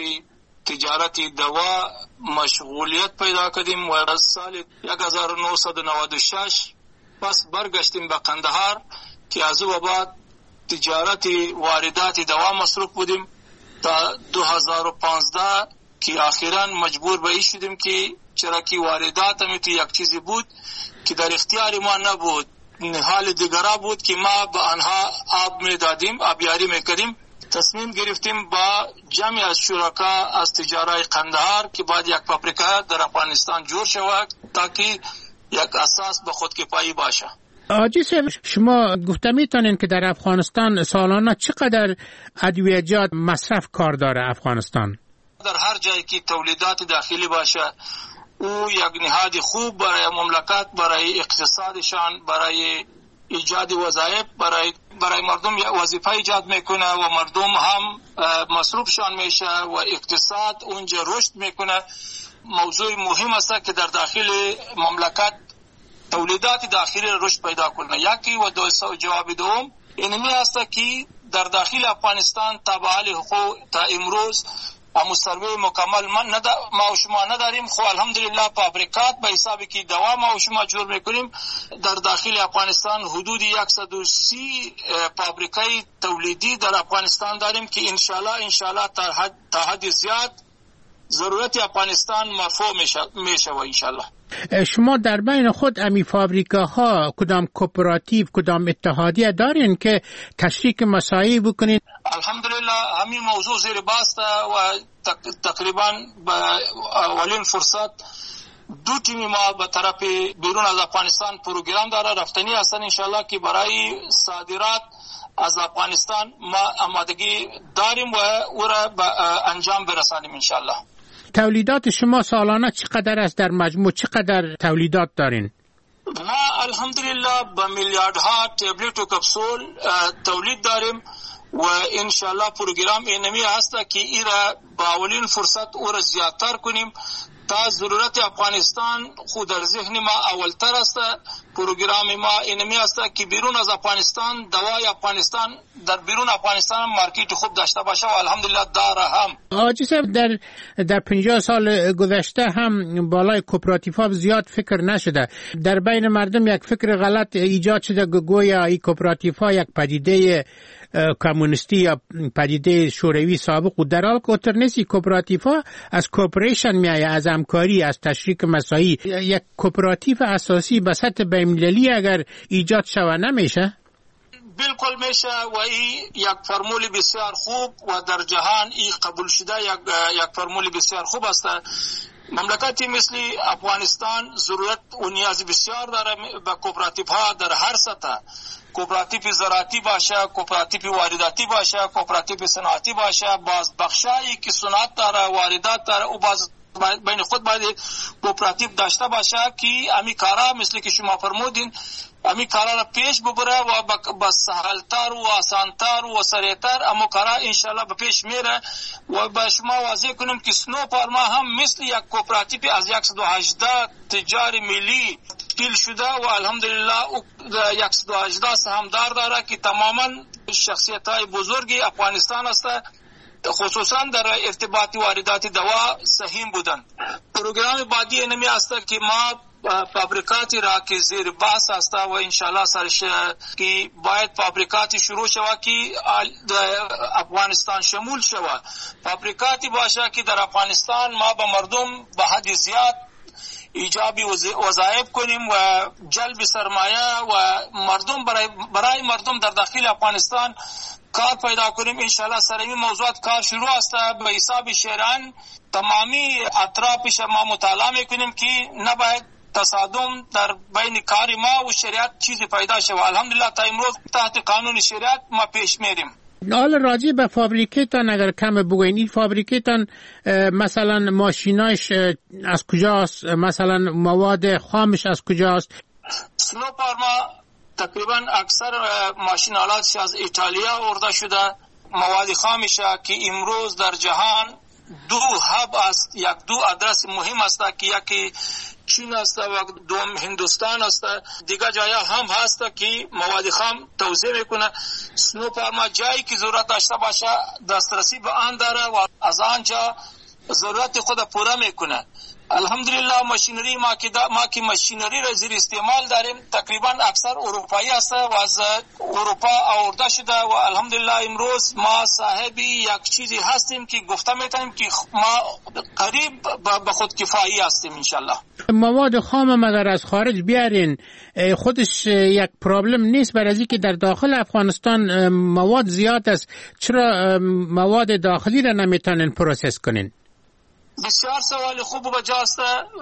تجارتی دوا مشغولیت پیدا کردیم و از سال یک هزار و نهصد و نود و شش پس برگشتیم به قندهار که از او بعد تجارتی واردات دوا مصروف بودیم تا دو هزار و پانزده که اخیراً مجبور به این شدیم که چرا که واردات هم یک چیزی بود که در اختیار ما نبود، حال دیگرا بود که ما به آنها آب می دادیم، آبیاری می کردیم. تصمیم گرفتیم با جمعی از شرکا از تجارت قندهار که باید یک فابریکه در افغانستان جور شود تا که یک اساس به خودکفایی باشه. حاجی صاحب، شما گفته میتونین که در افغانستان سالانه چقدر ادویجات مصرف کار داره افغانستان؟ در هر جایی که تولیدات داخلی باشه او یک نهاد خوب برای مملکت، برای اقتصادشان، برای ایجاد وظایف، برای برای مردم وظیفه ایجاد میکنه و مردم هم مصروفشان میشه و اقتصاد اونجا رشد میکنه. موضوع مهم است که در داخل مملکت تولیدات داخلی رشد پیدا کنه. یکی و دو جواب دوم اینمی است که در داخل افغانستان تابع حقوق تا امروز امو سروی مکمل من ندا ما و شما نداریم. خو الحمدلله فابریکات به حسابی که دوا ما و شما جور میکنیم. در داخل افغانستان حدود صد و سی فابریکه تولیدی در افغانستان داریم که انشالله انشالله تا حد تا حد زیاد ضرورت افغانستان مرفوع میشه میشه و انشالله. شما در بین خود امی فابریکه ها کدام کوپراتیو، کدام اتحادیه دارین که تشریک مساعی بکنین؟ الحمدلله همین موضوع زیر باست و تقریبا به اولین فرصت دو تیم ما به طرف بیرون از افغانستان پروگرام داره رفتنی هستن انشالله که برای صادرات از افغانستان ما آمادگی داریم و او را به انجام برسانیم انشالله. تولیدات شما سالانه چقدر است؟ در مجموع چقدر تولیدات دارین؟ ما الحمدلله به میلیاردها تبلت و کپسول تولید داریم و انشالله پروگرام اینمی هست که ایرا با اولین فرصت او را زیادتر کنیم تا ضرورت افغانستان خود در ذهن ما اولتر است. پروگرام ما اینمی است که بیرون از افغانستان دوای افغانستان در بیرون افغانستان مارکت خوب داشته باشه و الحمدلله داره. هم آجی صاحب در در پنجاه سال گذشته هم بالای کوپراتیف‌ها زیاد فکر نشده، در بین مردم یک فکر غلط ایجاد شده گویا این کوپراتیف‌ها یک پدیده کمونیستی یا پدیده شوروی سابق و در حال که اتر نیستی. کوپراتیف‌ها از کوپریشن میایه، از همکاری، از تشریک مساعی. یک کوپراتیف اساسی به سطح بین‌المللی اگر ایجاد شود نمیشه؟ بالکل میشه و این یک فرمول بسیار خوب و در جهان این قبول شده یک یک فرمول بسیار خوب است. مملکتی مثل افغانستان ضرورت و نیاز بسیار داره به کوپراتیف ها در هر سطح. کوپراتیف زراعتی باشه، کوپراتیف وارداتی باشه، کوپراتیف صنعتی باشه، باز بخشایی که صنعت داره، واردات داره و باز بین خود باید کوپراتیف داشته باشه که امی کارا مثل که شما فرمودین امی کارا را پیش ببره و با سهلتر و آسانتر و سریعتر اما کارا انشالله به پیش میره. و با شما واضح کنم که سنو پارما هم مثل یک کوپراتیف از صد و هجده تجاری ملی تشکیل شده و الحمدلله صد و هجده سهامدار داره که تماما شخصیت های بزرگی افغانستان است، خصوصا در ارتباط واردات دوا سهیم بودن. پروگرام بعدی اینمی است که ما فابریکاتی را که زیر بحث است و انشالله سرش که باید فابریکاتی شروع شود که افغانستان شمول شود. فابریکاتی باشه که در افغانستان ما به مردم به حد زیاد ایجابی وظایف کنیم و جلب سرمایه و مردم برای برای مردم در داخل افغانستان کار پیدا کنیم. انشالله سر این موضوعات کار شروع است. به حساب شیران تمامی اطرافش ما مطالعه میکنیم که نباید تصادم در بین کار ما و شریعت چیزی پیدا شود. الحمدلله تا امروز تحت قانون شریعت ما پیش میریم. حالا راجع به فابریکیتان اگر کم بگوین، این فابریکیتان مثلا ماشیناش از کجاست؟ مثلا مواد خامش از کجاست؟ سنو پارما تقریبا اکثر ماشین آلاتش از ایتالیا آورده شده. مواد خامش که امروز در جهان دو هب است، یک دو آدرس مهم است که یکی چین است و دوم هندوستان است. دیگه جایا هم هست که مواد خام توزیع میکنه. سنو پارما جایی که ضرورت داشته باشه دسترسی به آن داره و از آنجا ضرورت خود پورا میکنه. الحمدلله ماشینری ما که ما که ماشینری را زیر استعمال داریم تقریبا اکثر اروپایی است و از اروپا آورده شده و الحمدلله امروز ما صاحب یک چیزی هستیم که گفته میتونیم که ما قریب به خود کفایی هستیم انشالله. مواد خام مگر از خارج بیارین خودش یک پرابلم نیست؟ برای اینکه در داخل افغانستان مواد زیاد است، چرا مواد داخلی را نمیتونین پروسس کنین؟ بسیار سوال خوب و بجاست.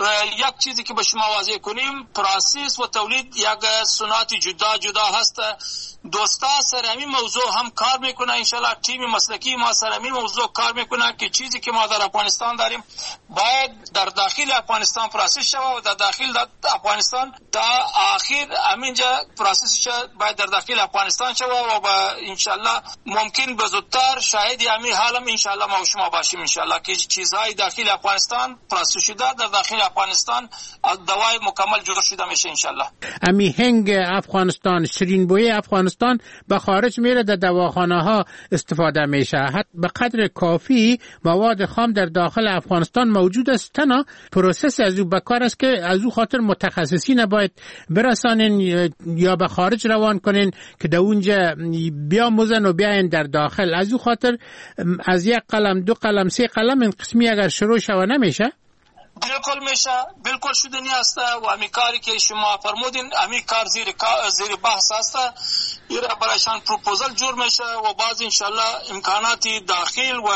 یک چیزی که به شما واضح کنیم، پروسس و تولید یک صنعت جدا جدا هست. دوستا سر همین موضوع هم کار میکنه. انشالله تیم مسلکی ما سر همین موضوع کار میکنه که چیزی که ما در افغانستان داریم باید در داخل افغانستان پروسس شود و در داخل در افغانستان تا آخر همینجا پروسس باید در داخل افغانستان شود و با انشالله ممکن به زودتر شاهد همین حالم انشالله ما و شما باشیم انشالله که چیزهای داخل افغانستان پروسس شده در داخل افغانستان دوای مکمل جور شده میشه انشالله. امی هنگ افغانستان، شیرین بوی افغانستان به خارج میره، در دواخانه ها استفاده میشه. حتی به قدر کافی مواد خام در داخل افغانستان موجود است. تنها پروسس از او بکار است که از او خاطر متخصصین باید برسانین یا به خارج روان کنین که در اونجا بیاموزن و بیاین در داخل. از او خاطر از یک قلم دو قلم سه قلم این قسمی اگر شروع شود نمیشه؟ بالکل میشه، بالکل شدنی است و امی کاری که شما فرمودین امی کار زیر زیر بحث است. ایرا برایشان پروپوزل جور میشه و باز انشالله امکاناتی داخل و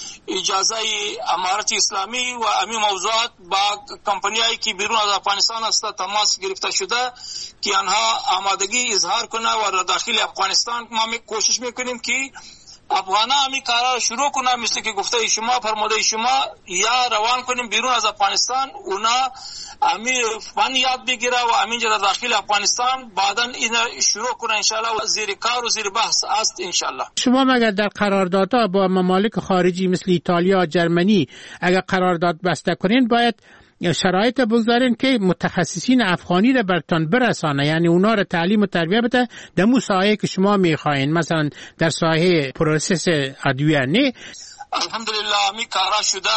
اجازه امارت اسلامی و امی موضوعات با کمپانیایی که بیرون از افغانستان است تماس گرفته شده که آنها آمادگی اظهار کنه و داخل افغانستان ما می کوشش میکنیم که افغانا همی کارا شروع کنن، مثل که گفته شما فرموده شما، یا روان کنیم بیرون از افغانستان، اونا امی فن یاد بگیره و همینجا در داخل افغانستان بعدا این شروع کنه انشالله و زیر کار و زیر بحث است انشالله. شما مگر در قراردادها با ممالک خارجی مثل ایتالیا، جرمنی اگر قرارداد بسته کنین باید شرایط بگذارین که متخصصین افغانی را برتان برسانه، یعنی اونا را تعلیم و تربیه بده در مو ساحه که شما میخواین، مثلا در ساحه پروسس ادویه. نه الحمدلله همی کارا شده.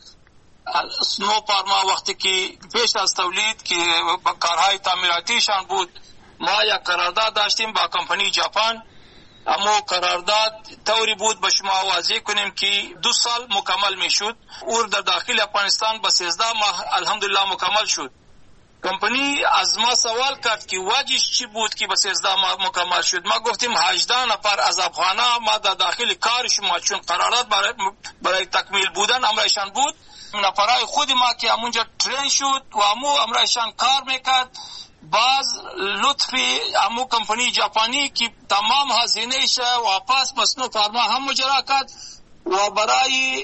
سنو پارما وقتی که پیش از تولید که با کارهای تعمیراتیشان بود، ما یک قرارداد داشتیم با کمپانی ژاپن. اما قرارداد طوری بود به شما واضح کنیم که دو سال مکمل میشد اور در داخل افغانستان با سیزده ماه الحمدلله مکمل شد. کمپانی از ما سوال کرد که وجهش چی بود که با سیزده ماه مکمل شد. ما گفتیم هجده نفر از افغانا ما در داخل کار شما، چون قرارداد برای, برای تکمیل بودن امرایشان بود، نفرای خود ما که همونجا ترین شد و امو امرایشان کار میکرد. باز لطفی امو کمپانی ژاپنی که تمام هزینه‌اش واپس به سنو فارما هم مجرا کرد و برای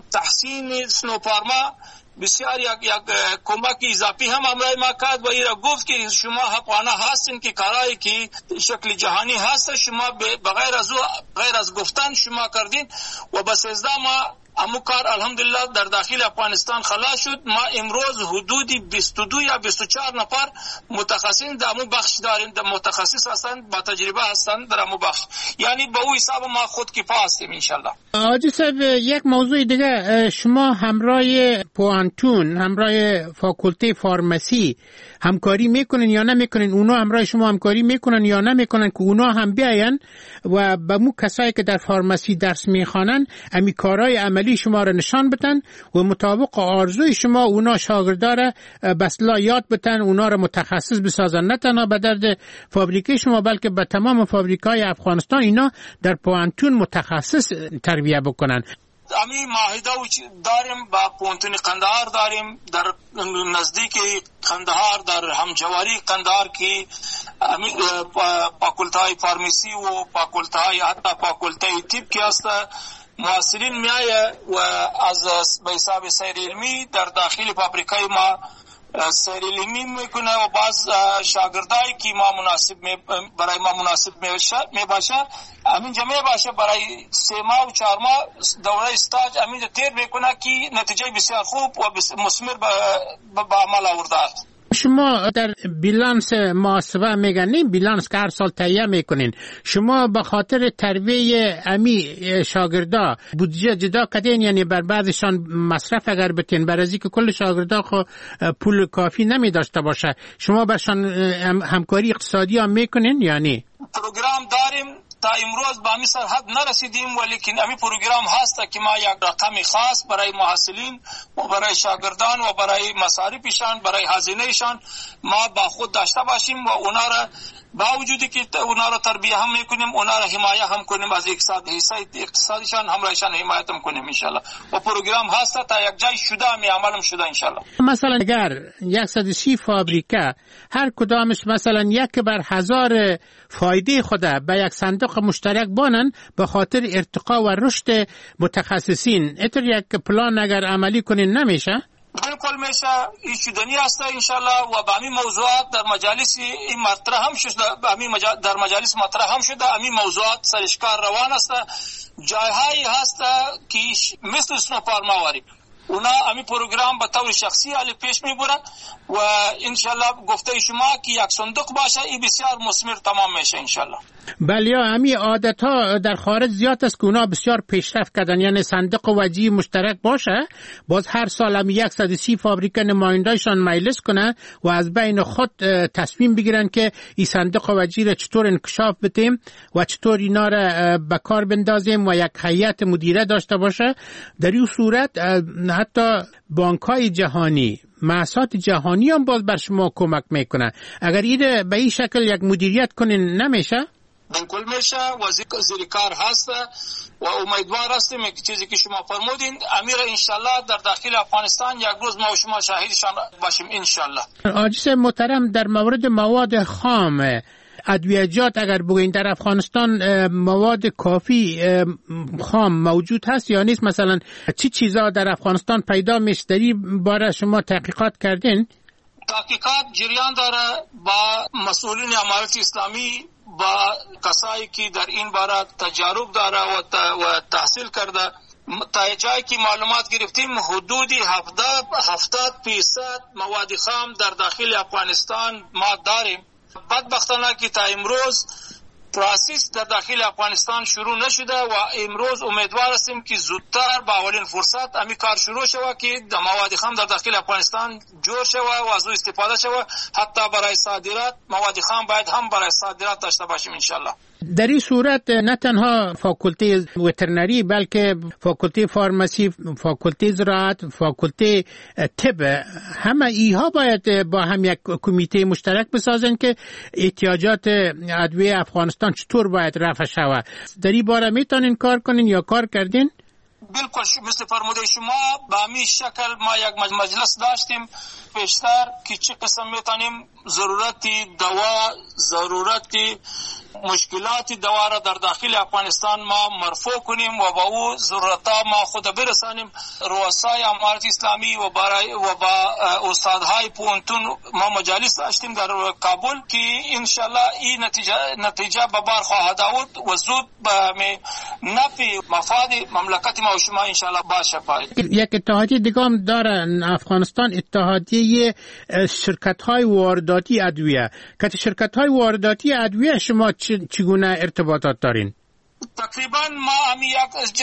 تحسین سنو فارما بسیار یک یک کمک اضافی هم امرای ما کرد و ایرا گفت که شما حقانه هستین که کارایی که شکل جهانی هست شما بغیر از غیر از گفتن شما کردین و بس سیزده ما امو کار الحمدلله در داخل افغانستان خلاص شد. ما امروز حدودی بیست و دو یا بیست و چهار نفر متخصصین در امو بخش داریم، در متخصص هستند با تجربه هستند در امو بخش، یعنی به او حساب ما خود کفا هستیم انشالله. آجی صاحب یک موضوع دیگه، شما همراه پوانتون، همراه فاکولته فارمسی همکاری میکنن یا نمیکنن؟ اونا همراه شما همکاری میکنن یا نمیکنن که اونا هم بیاین و به مو کسایی که در فارمسی درس میخوانن امی کارهای عملی شما را نشان بدن و مطابق آرزوی شما اونا شاگردا را به اصطلاح یاد بدن، اونا را متخصص بسازن، نه تنها به درد فابریکه شما بلکه به تمام فابریکای افغانستان اینا در پوانتون متخصص تربیه بکنن. امی معاهده داریم با پوانتون قندهار، داریم در نزدیک قندهار در همجواری قندهار که امی فاکولتهای فارمسی و فاکولتهای حتی فاکولتهای طب که هست محصلین میایه و از به حساب سیر علمی در داخل فابریکای ما سیر علمی میکنه و باز شاگردایی که ما مناسب می برای ما مناسب می باشه همین جمعه باشه برای سه ماه و چهار ماه دوره استاج همین تیر میکنه که نتیجه بسیار خوب و مثمر به عمل آورده است. شما در بیلانس محاسبه میگنین، بیلانس که هر سال تهیه میکنین، شما به خاطر تربیه امی شاگردا بودجه جدا کردین؟ یعنی بر بعضشان مصرف اگر بتین بر ازی که کل شاگردا خو پول کافی نمی داشته باشه، شما برشان همکاری اقتصادی هم میکنین یعنی؟ پروگرام داریم تا امروز به همی سرحد نرسیدیم، ولیکن همی پروگرام هست که ما یک رقم خاص برای محصلین و برای شاگردان و برای مصارفشان، برای هزینهشان ما با خود داشته باشیم و اونا را با وجودی که اونا را تربیه هم میکنیم، اونا را حمایه هم کنیم از اقتصاد حصه اقتصادشان همراهشان حمایت هم کنیم انشالله و پروگرام هست تا یک جای شده می عملم شده انشالله. مثلا اگر صد و سی فابریکه هر کدامش مثلا یک بر هزار فایده خود به یک صندوق مشترک بانن به خاطر ارتقا و رشد متخصصین، اتر یک پلان اگر عملی کنین نمیشه؟ بالکل میشه، این شدنی است انشالله و به همین موضوعات در مجالس این مطرح هم شده، به همین مجال در مجالس مطرح هم شده، همین موضوعات سرشکار روان است. جایهایی هست که مثل سنو فارما واری اونا همین پروگرام به طور شخصی علی پیش میبرن و انشالله گفته شما که یک صندوق باشه این بسیار مثمر تمام میشه انشالله. بله، همین عادت ها در خارج زیاد است که اونا بسیار پیشرفت کردن، یعنی صندوق وجهی مشترک باشه، باز هر سال هم صد و سی فابریکه نمایندهشان مجلس کنه و از بین خود تصمیم بگیرن که این صندوق وجهی را چطور انکشاف بدیم و چطور اینا را به کار بندازیم و یک هیئت مدیره داشته باشه. در این صورت حتی بانک‌های جهانی، مؤسسات جهانی هم باز بر شما کمک میکنه. اگر این به این شکل یک مدیریت کنین نمیشه؟ بالکل میشه، وزیر زیر کار هست و امیدوار هستیم که چیزی که شما فرمودین امیر انشالله در داخل افغانستان یک روز ما و شما شاهدشان باشیم انشالله. عاجز محترم، در مورد مواد خام ادویجات اگر بگوین در افغانستان مواد کافی خام موجود هست یا نیست؟ مثلا چی چیزا در افغانستان پیدا میشه؟ در این باره شما تحقیقات کردین؟ تحقیقات جریان داره با مسئولین امارت اسلامی، با کسایی که در این باره تجارب داره و تحصیل کرده. تا جایی که معلومات گرفتیم حدود هفتاد فیصد مواد خام در داخل افغانستان ما داریم. بدبختانه که تا امروز پروسس در داخل افغانستان شروع نشده و امروز امیدوار هستیم که زودتر با اولین فرصت امی کار شروع شود که مواد خام در داخل افغانستان جور شود و از او استفاده شود. حتی برای صادرات مواد خام باید هم برای صادرات داشته باشیم انشالله. در این صورت نه تنها فاکولته وترنری بلکه فاکولته فارماسی، فاکولته زراعت، فاکولته طب، همه ایها باید با هم یک کمیته مشترک بسازن که احتیاجات ادویه افغانستان چطور باید رفع شود. در این باره میتونین کار کنین یا کار کردین؟ بالکل مثل فرموده شما به همین شکل ما یک مجلس داشتیم پیشتر که چه قسم میتونیم ضرورتی دوا، ضرورتی مشکلات دوا را در داخل افغانستان ما مرفوع کنیم و با او ضرورتا ما خود برسانیم. رؤسای امارت اسلامی و برای و با استادهای پونتون ما مجالس داشتیم در کابل که انشالله این نتیجه نتیجه به بار خواهد آورد و زود به نفع مفاد مملکت ما و شما انشالله باشه. یک اتحادیه دیگه هم دارن افغانستان، اتحادیه شرکت های وارداتی ادویه. که شرکت های وارداتی ادویه شما چگونه ارتباطات دارین؟ تقریبا ما همی یک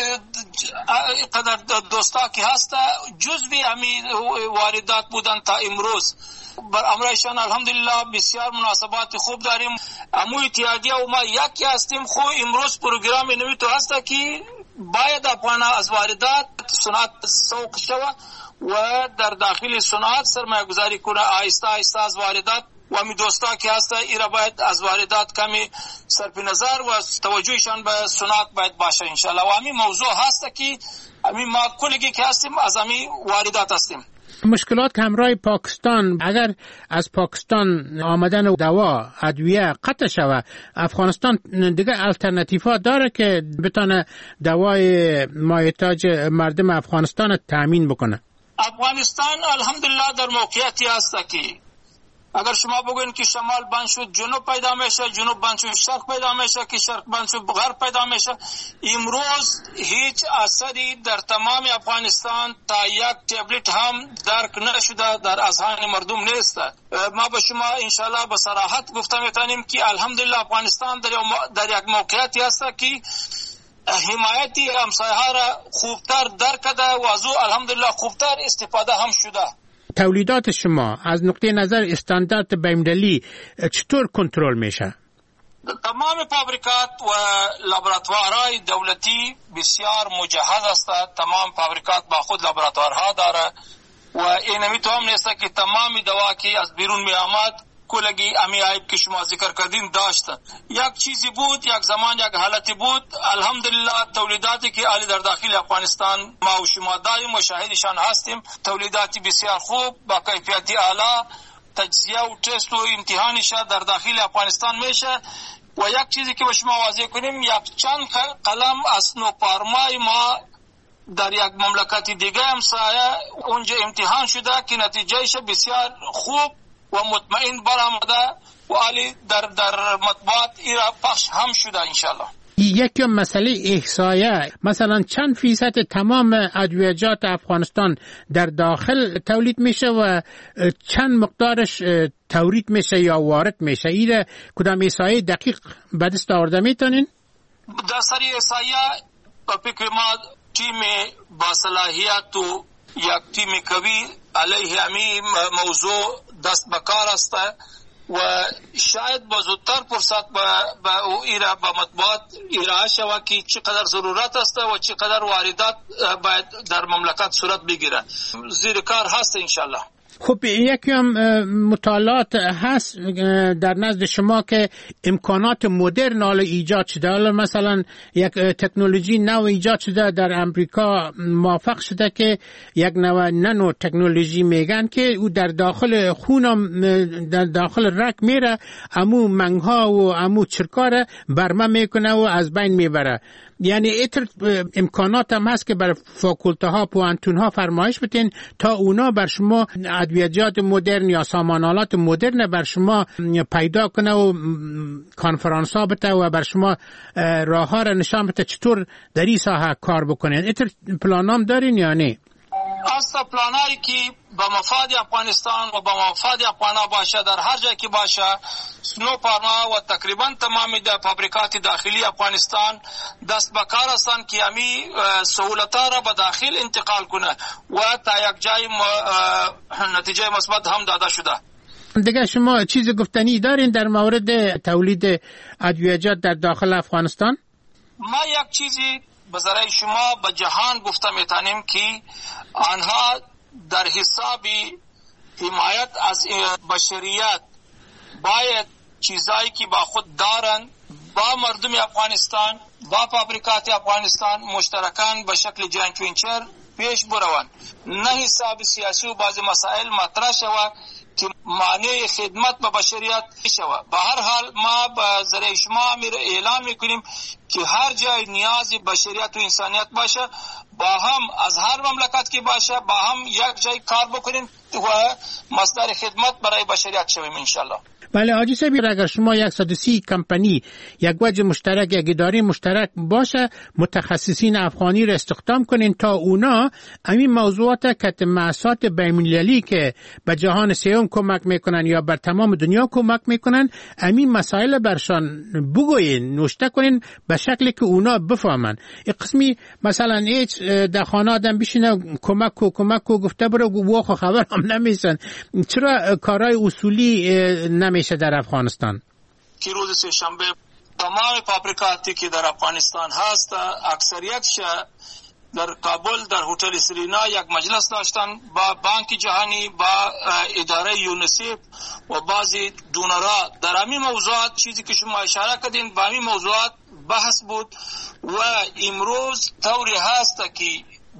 قدر دوستا که هسته جزوی همی واردات بودن تا امروز. بر امرایشان الحمدلله بسیار مناسبات خوب داریم. امو اتحادیه و ما یکی هستیم. خو امروز پروگرام نوی تو هسته که باید افغان از واردات صنعت سوق شود و در داخل صنعت سرمایه گذاری کنه آیسته آیسته از واردات و همی دوستا که هسته ایرا باید از واردات کمی صرف نظر و توجهشان به صنعت باید باشه انشالله. و همی موضوع هسته که همی ما کلگی که هستیم از همی واردات هستیم. مشکلات که همراه پاکستان، اگر از پاکستان آمدن دوا ادویه قطع شود، افغانستان دیگه الटरनेटिव्ها داره که بتونه دوای مایحتاج مردم افغانستان تامین بکنه؟ افغانستان الحمدلله در موقعیتی هست که اگر شما بگوین که شمال بند شد جنوب پیدا میشه، جنوب بند شد شرق پیدا میشه، که شرق بند شد غرب پیدا میشه. امروز هیچ اثری در تمام افغانستان تا یک تبلیت هم درک نشده، در اذهان مردم نیست. ما به شما انشالله به صراحت گفته میتونیم که الحمدلله افغانستان در, در یک موقعیتی هست که حمایتی همسایه‌ها را خوبتر درک کرده و از او الحمدلله خوبتر استفاده هم شده. تولیدات شما از نقطه نظر استاندارد بین‌المللی چطور کنترل میشه؟ تمام فابریکات و لابراتوارهای دولتی بسیار مجهز است. تمام فابریکات با خود لابراتوارها داره و این میتونم نیست که تمام دوا که از بیرون می آمد کلگی امی عیب که شما ذکر کردین داشت. یک چیزی بود، یک زمان یک حالتی بود. الحمدلله تولیداتی که علی در داخل افغانستان ما و شما داریم و شاهدشان هستیم، تولیداتی بسیار خوب با کیفیتی اعلی، تجزیه و تست و امتحانش در داخل افغانستان میشه. و یک چیزی که به شما واضح کنیم، یک چند قلم از نوپارمای ما در یک مملکت دیگه همسایه اونجا امتحان شده که نتیجهش بسیار خوب و مطمئن برآمده و علی در در مطبوعات ایرا پخش هم شده انشالله. یکی مسئله احصایه، مثلا چند فیصد تمام ادویجات افغانستان در داخل تولید میشه و چند مقدارش تورید میشه یا وارد میشه؟ این کدام احصایه دقیق به دست آورده میتونین؟ در سری احصایه فکر ما تیم با صلاحیت و یک تیم قوی علیه همین موضوع دست بکار است و شاید با زودتر فرصت با او ایرا با مطبوعات ارائه شود که چقدر ضرورت است و چقدر واردات باید در مملکت صورت بگیره. زیر کار هست انشالله. خب یکی هم مطالعات هست در نزد شما که امکانات مدرن حالا ایجاد شده، حالا مثلا یک تکنولوژی نو ایجاد شده در امریکا، موفق شده که یک نوع نانو تکنولوژی میگن که او در داخل خونم در داخل رگ میره، امو منگها و امو چرکاره برمه میکنه و از بین میبره. یعنی ایتر امکانات هم هست که بر فاکولته ها پوانتون ها فرمایش بتین تا اونا بر شما ادویجات مدرن یا سامانالات مدرن بر شما پیدا کنه و کانفرانس ها بته و بر شما راه ها را نشان بده چطور در این ساحه کار بکنین. ایتر پلان هم دارین یا نه؟ اصلا پلانایی که با مفاد افغانستان و با مفاد افغانا باشه در هر جای که باشه، سنو پارما و تقریبا تمامی در فابریکات داخلی افغانستان دست بکار هستند که امی سهولت‌ها را به داخل انتقال کنه و تا یک جای نتیجه مثبت هم داده شده. دیگه شما چیز گفتنی دارین در مورد تولید ادویجات در داخل افغانستان؟ ما یک چیزی به ذریعه شما به جهان گفته میتونیم که آنها در حساب حمایت از بشریت باید چیزایی که با خود دارن با مردم افغانستان با فابریکات افغانستان مشترکان به شکل جوینت وینچر پیش بروند، نه حساب سیاسی و بعضی مسائل مطرح شود که معنی خدمت به بشریت شود. به هر حال ما به ذریعه شما اعلام میکنیم که هر جای نیازی بشریت و انسانیت باشه با هم از هر مملکت که باشه با هم یک جای کار بکنیم و مصدر خدمت برای بشریت شویم انشالله. بله حاجی صاحب، اگر شما یک صد و سی کمپانی یک وجه مشترک یک اداره مشترک باشه، متخصصین افغانی را استخدام کنین تا اونا همین موضوعات کتمعصات بین‌المللی که به جهان سوم کمک میکنن یا بر تمام دنیا کمک میکنن همین مسائل برشان بگوین، نوشته کنین به شکلی که اونا بفهمن. این قسمی مثلا هیچ در خانه آدم بشینه کمک و کمک و گفته برو و خبر هم نمیسن، چرا کارهای اصولی نمی در افغانستان؟ که روز سه شنبه تمام فابریکاتی که در افغانستان هست اکثریتش در کابل در هتل سرینا یک مجلس داشتن با بانک جهانی با اداره یونیسف و بعضی دونرها در همین موضوعات چیزی که شما اشاره کردین با همین موضوعات بحث بود و امروز طوری هست که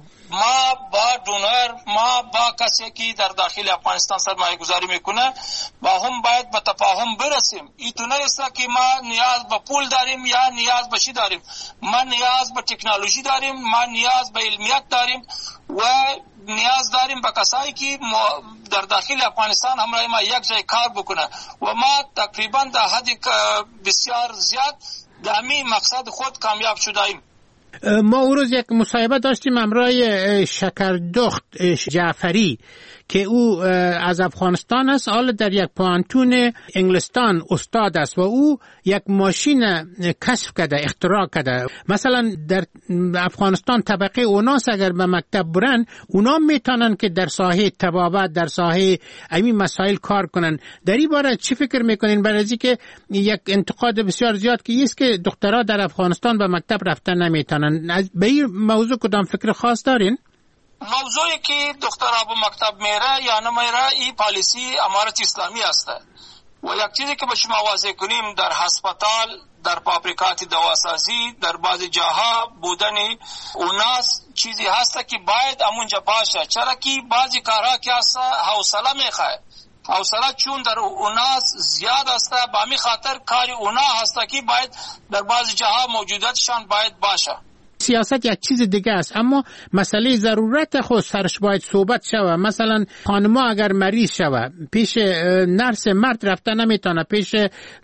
ما با دونر ما با کسی که در داخل افغانستان سرمایه گذاری میکنه با هم باید به تفاهم برسیم. ایتو نیست که ما نیاز به پول داریم یا نیاز به چی داریم، ما نیاز به تکنولوژی داریم، ما نیاز به علمیت داریم و نیاز داریم به کسایی که در داخل افغانستان همراه ما یک جای کار بکنه و ما تقریبا در حد بسیار زیاد در همین مقصد خود کامیاب شدیم. ما او روز یک مصاحبه داشتیم همراه شکردخت جعفری که او از افغانستان است، حالا در یک پانتون انگلستان استاد است و او یک ماشین کشف کرده، اختراع کرده. مثلا در افغانستان طبقه اوناس اگر به مکتب برن اونا میتونن که در ساحه طبابت در ساحه همین مسائل کار کنن. در این باره چی فکر میکنین؟ برای از که یک انتقاد بسیار زیاد که است که دخترها در افغانستان به مکتب رفتن نمیتونن، به این موضوع کدام فکر خاص دارین؟ موضوعی که دخترها به مکتب میره یا نمیره این پالیسی امارت اسلامی است و یک چیزی که به شما واضح کنیم در هسپتال در فابریکات دواسازی در بعضی جاها بودن اوناس چیزی هست که باید امونجا باشه، چرا که بعضی کارها که هست حوصله میخواه، حوصله چون در اوناس زیاد است به همین خاطر کاری اونا هست که باید در بعضی جاها موجوداتشان باید باشه. سیاست یک چیز دیگه است، اما مسئله ضرورت خود سرش باید صحبت شود. مثلا خانما اگر مریض شود پیش نرس مرد رفته نمیتونه، پیش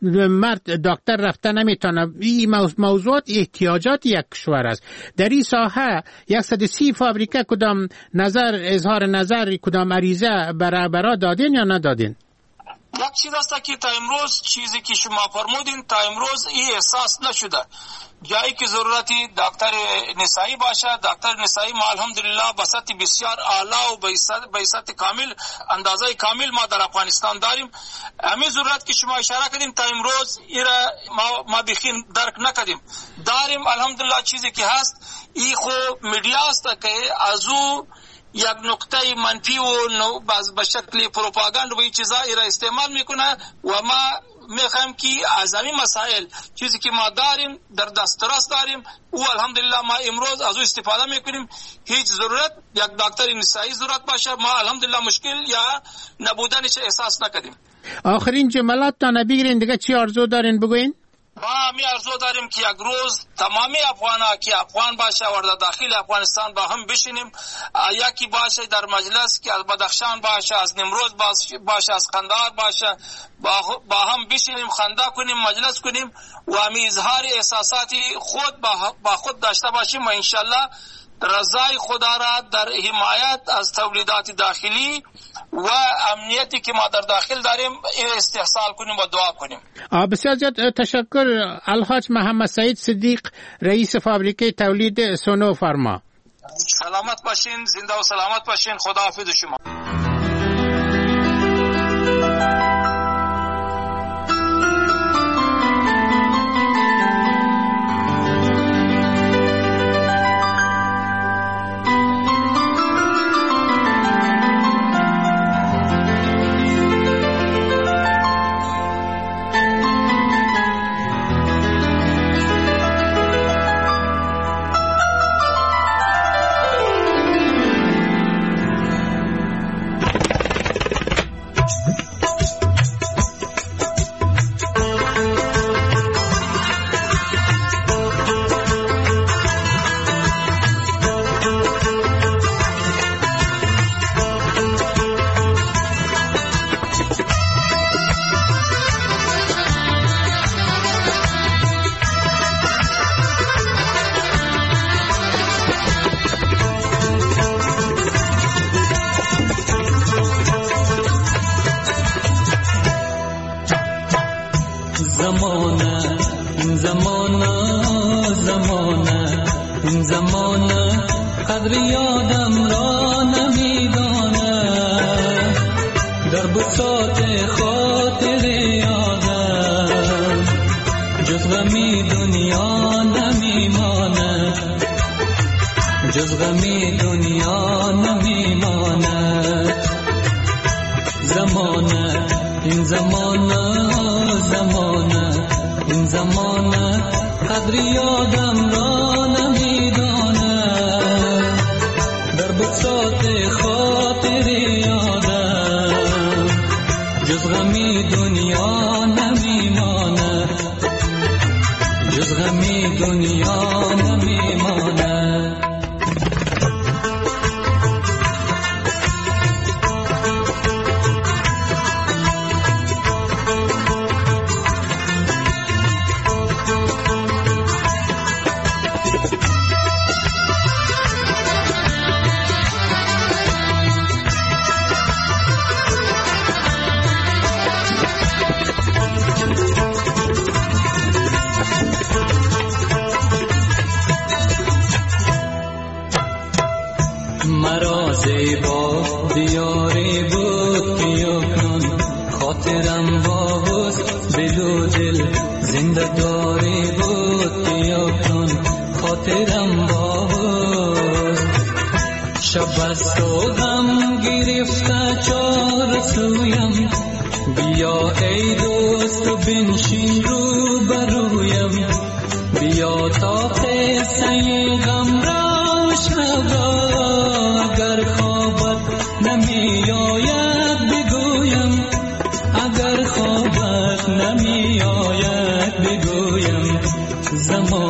مرد دکتر رفته نمیتونه. این موضوعات احتیاجات یک کشور است. در این ساحه صد و سی فابریکه کدام نظر اظهار نظر کدام عریضه برابر دادین یا ندادین؟ یک چیز است که تا امروز چیزی که شما فرمودین تا امروز این احساس نشده. جایی که ضرورتی دکتر نسایی باشه، دکتر نسایی ما الحمدلله به سطح بسیار اعلی و به سطح کامل اندازه کامل ما در افغانستان داریم. همین ضرورت که شما اشاره کردیم تا امروز ایرا ما ما بخین درک نکردیم داریم. الحمدلله چیزی که هست ای خو میډیا است که ازو یک نقطه منفی و به شکل پروپاگاند و این چیزایی را استعمال میکنه و ما میخوایم که از همین مسائل چیزی که ما داریم در دسترس داریم او الحمدلله ما امروز از او استفاده میکنیم. هیچ ضرورت یک دکتر نسایی ضرورت باشه ما الحمدلله مشکل یا نبودنش احساس نکردیم. آخرین جملات تا نبیگرین دیگه چی آرزو دارین بگوین؟ ما می آرزو داریم که یک روز تمامی افغان ها که افغان باشه و در داخل افغانستان با هم بشینیم، یکی باشه در مجلس که از بدخشان باشه، از نمروز باشه، از قندهار باشه، با هم بشینیم خنده کنیم، مجلس کنیم و همی اظهار احساسات خود با خود داشته باشیم و انشالله رضای خدا را در حمایت از تولیدات داخلی و امنیتی که ما در داخل داریم استحصال کنیم و دعا کنیم. بسیار زیاد تشکر الحاج محمد سعید صدیق، رئیس فابریکه تولید سونو فارما. سلامت باشین، زنده و سلامت باشین. خدا حافظ شما.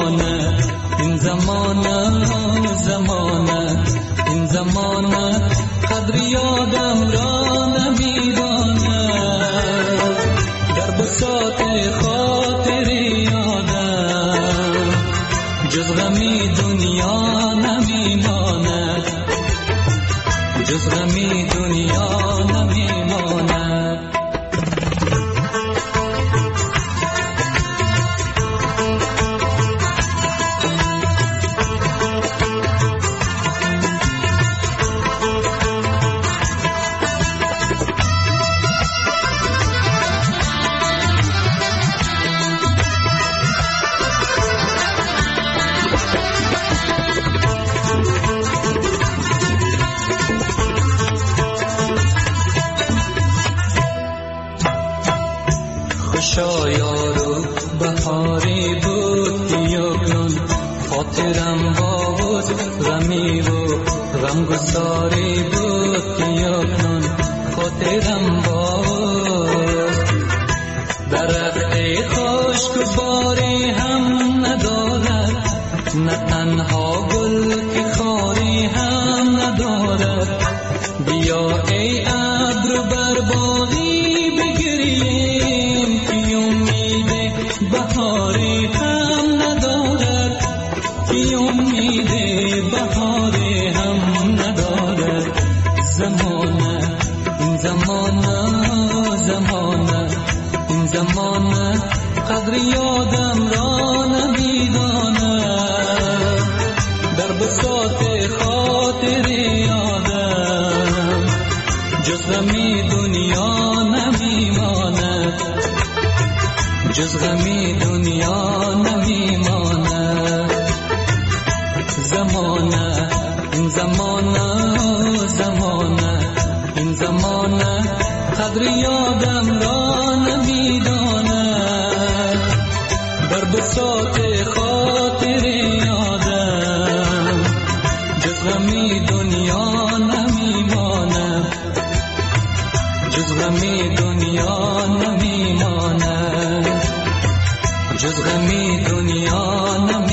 زمانه این زمانه خاطرم باز. درخت خشک باری هم ندارد، نه تنها گل که خاری هم ندارد. بیا ای ابر بر باغی بگریم که امید بهاری هم ندارد، که امید بهاری هم ندارد. زمانه این زمانه زمانه این زمانه قدر یادم را نمیداند. در بساط خاطر یادم جز غمی دنیا نمیماند، جز غمی دنیا نمیماند. زمانه این زمانه زمانه این زمانه قدر یادم را نمیداند. در بساط خاطر یادم جز غمی دنیا نمیماند، جز غمی دنیا نمیماند، جز غمی دنیا نمیماند.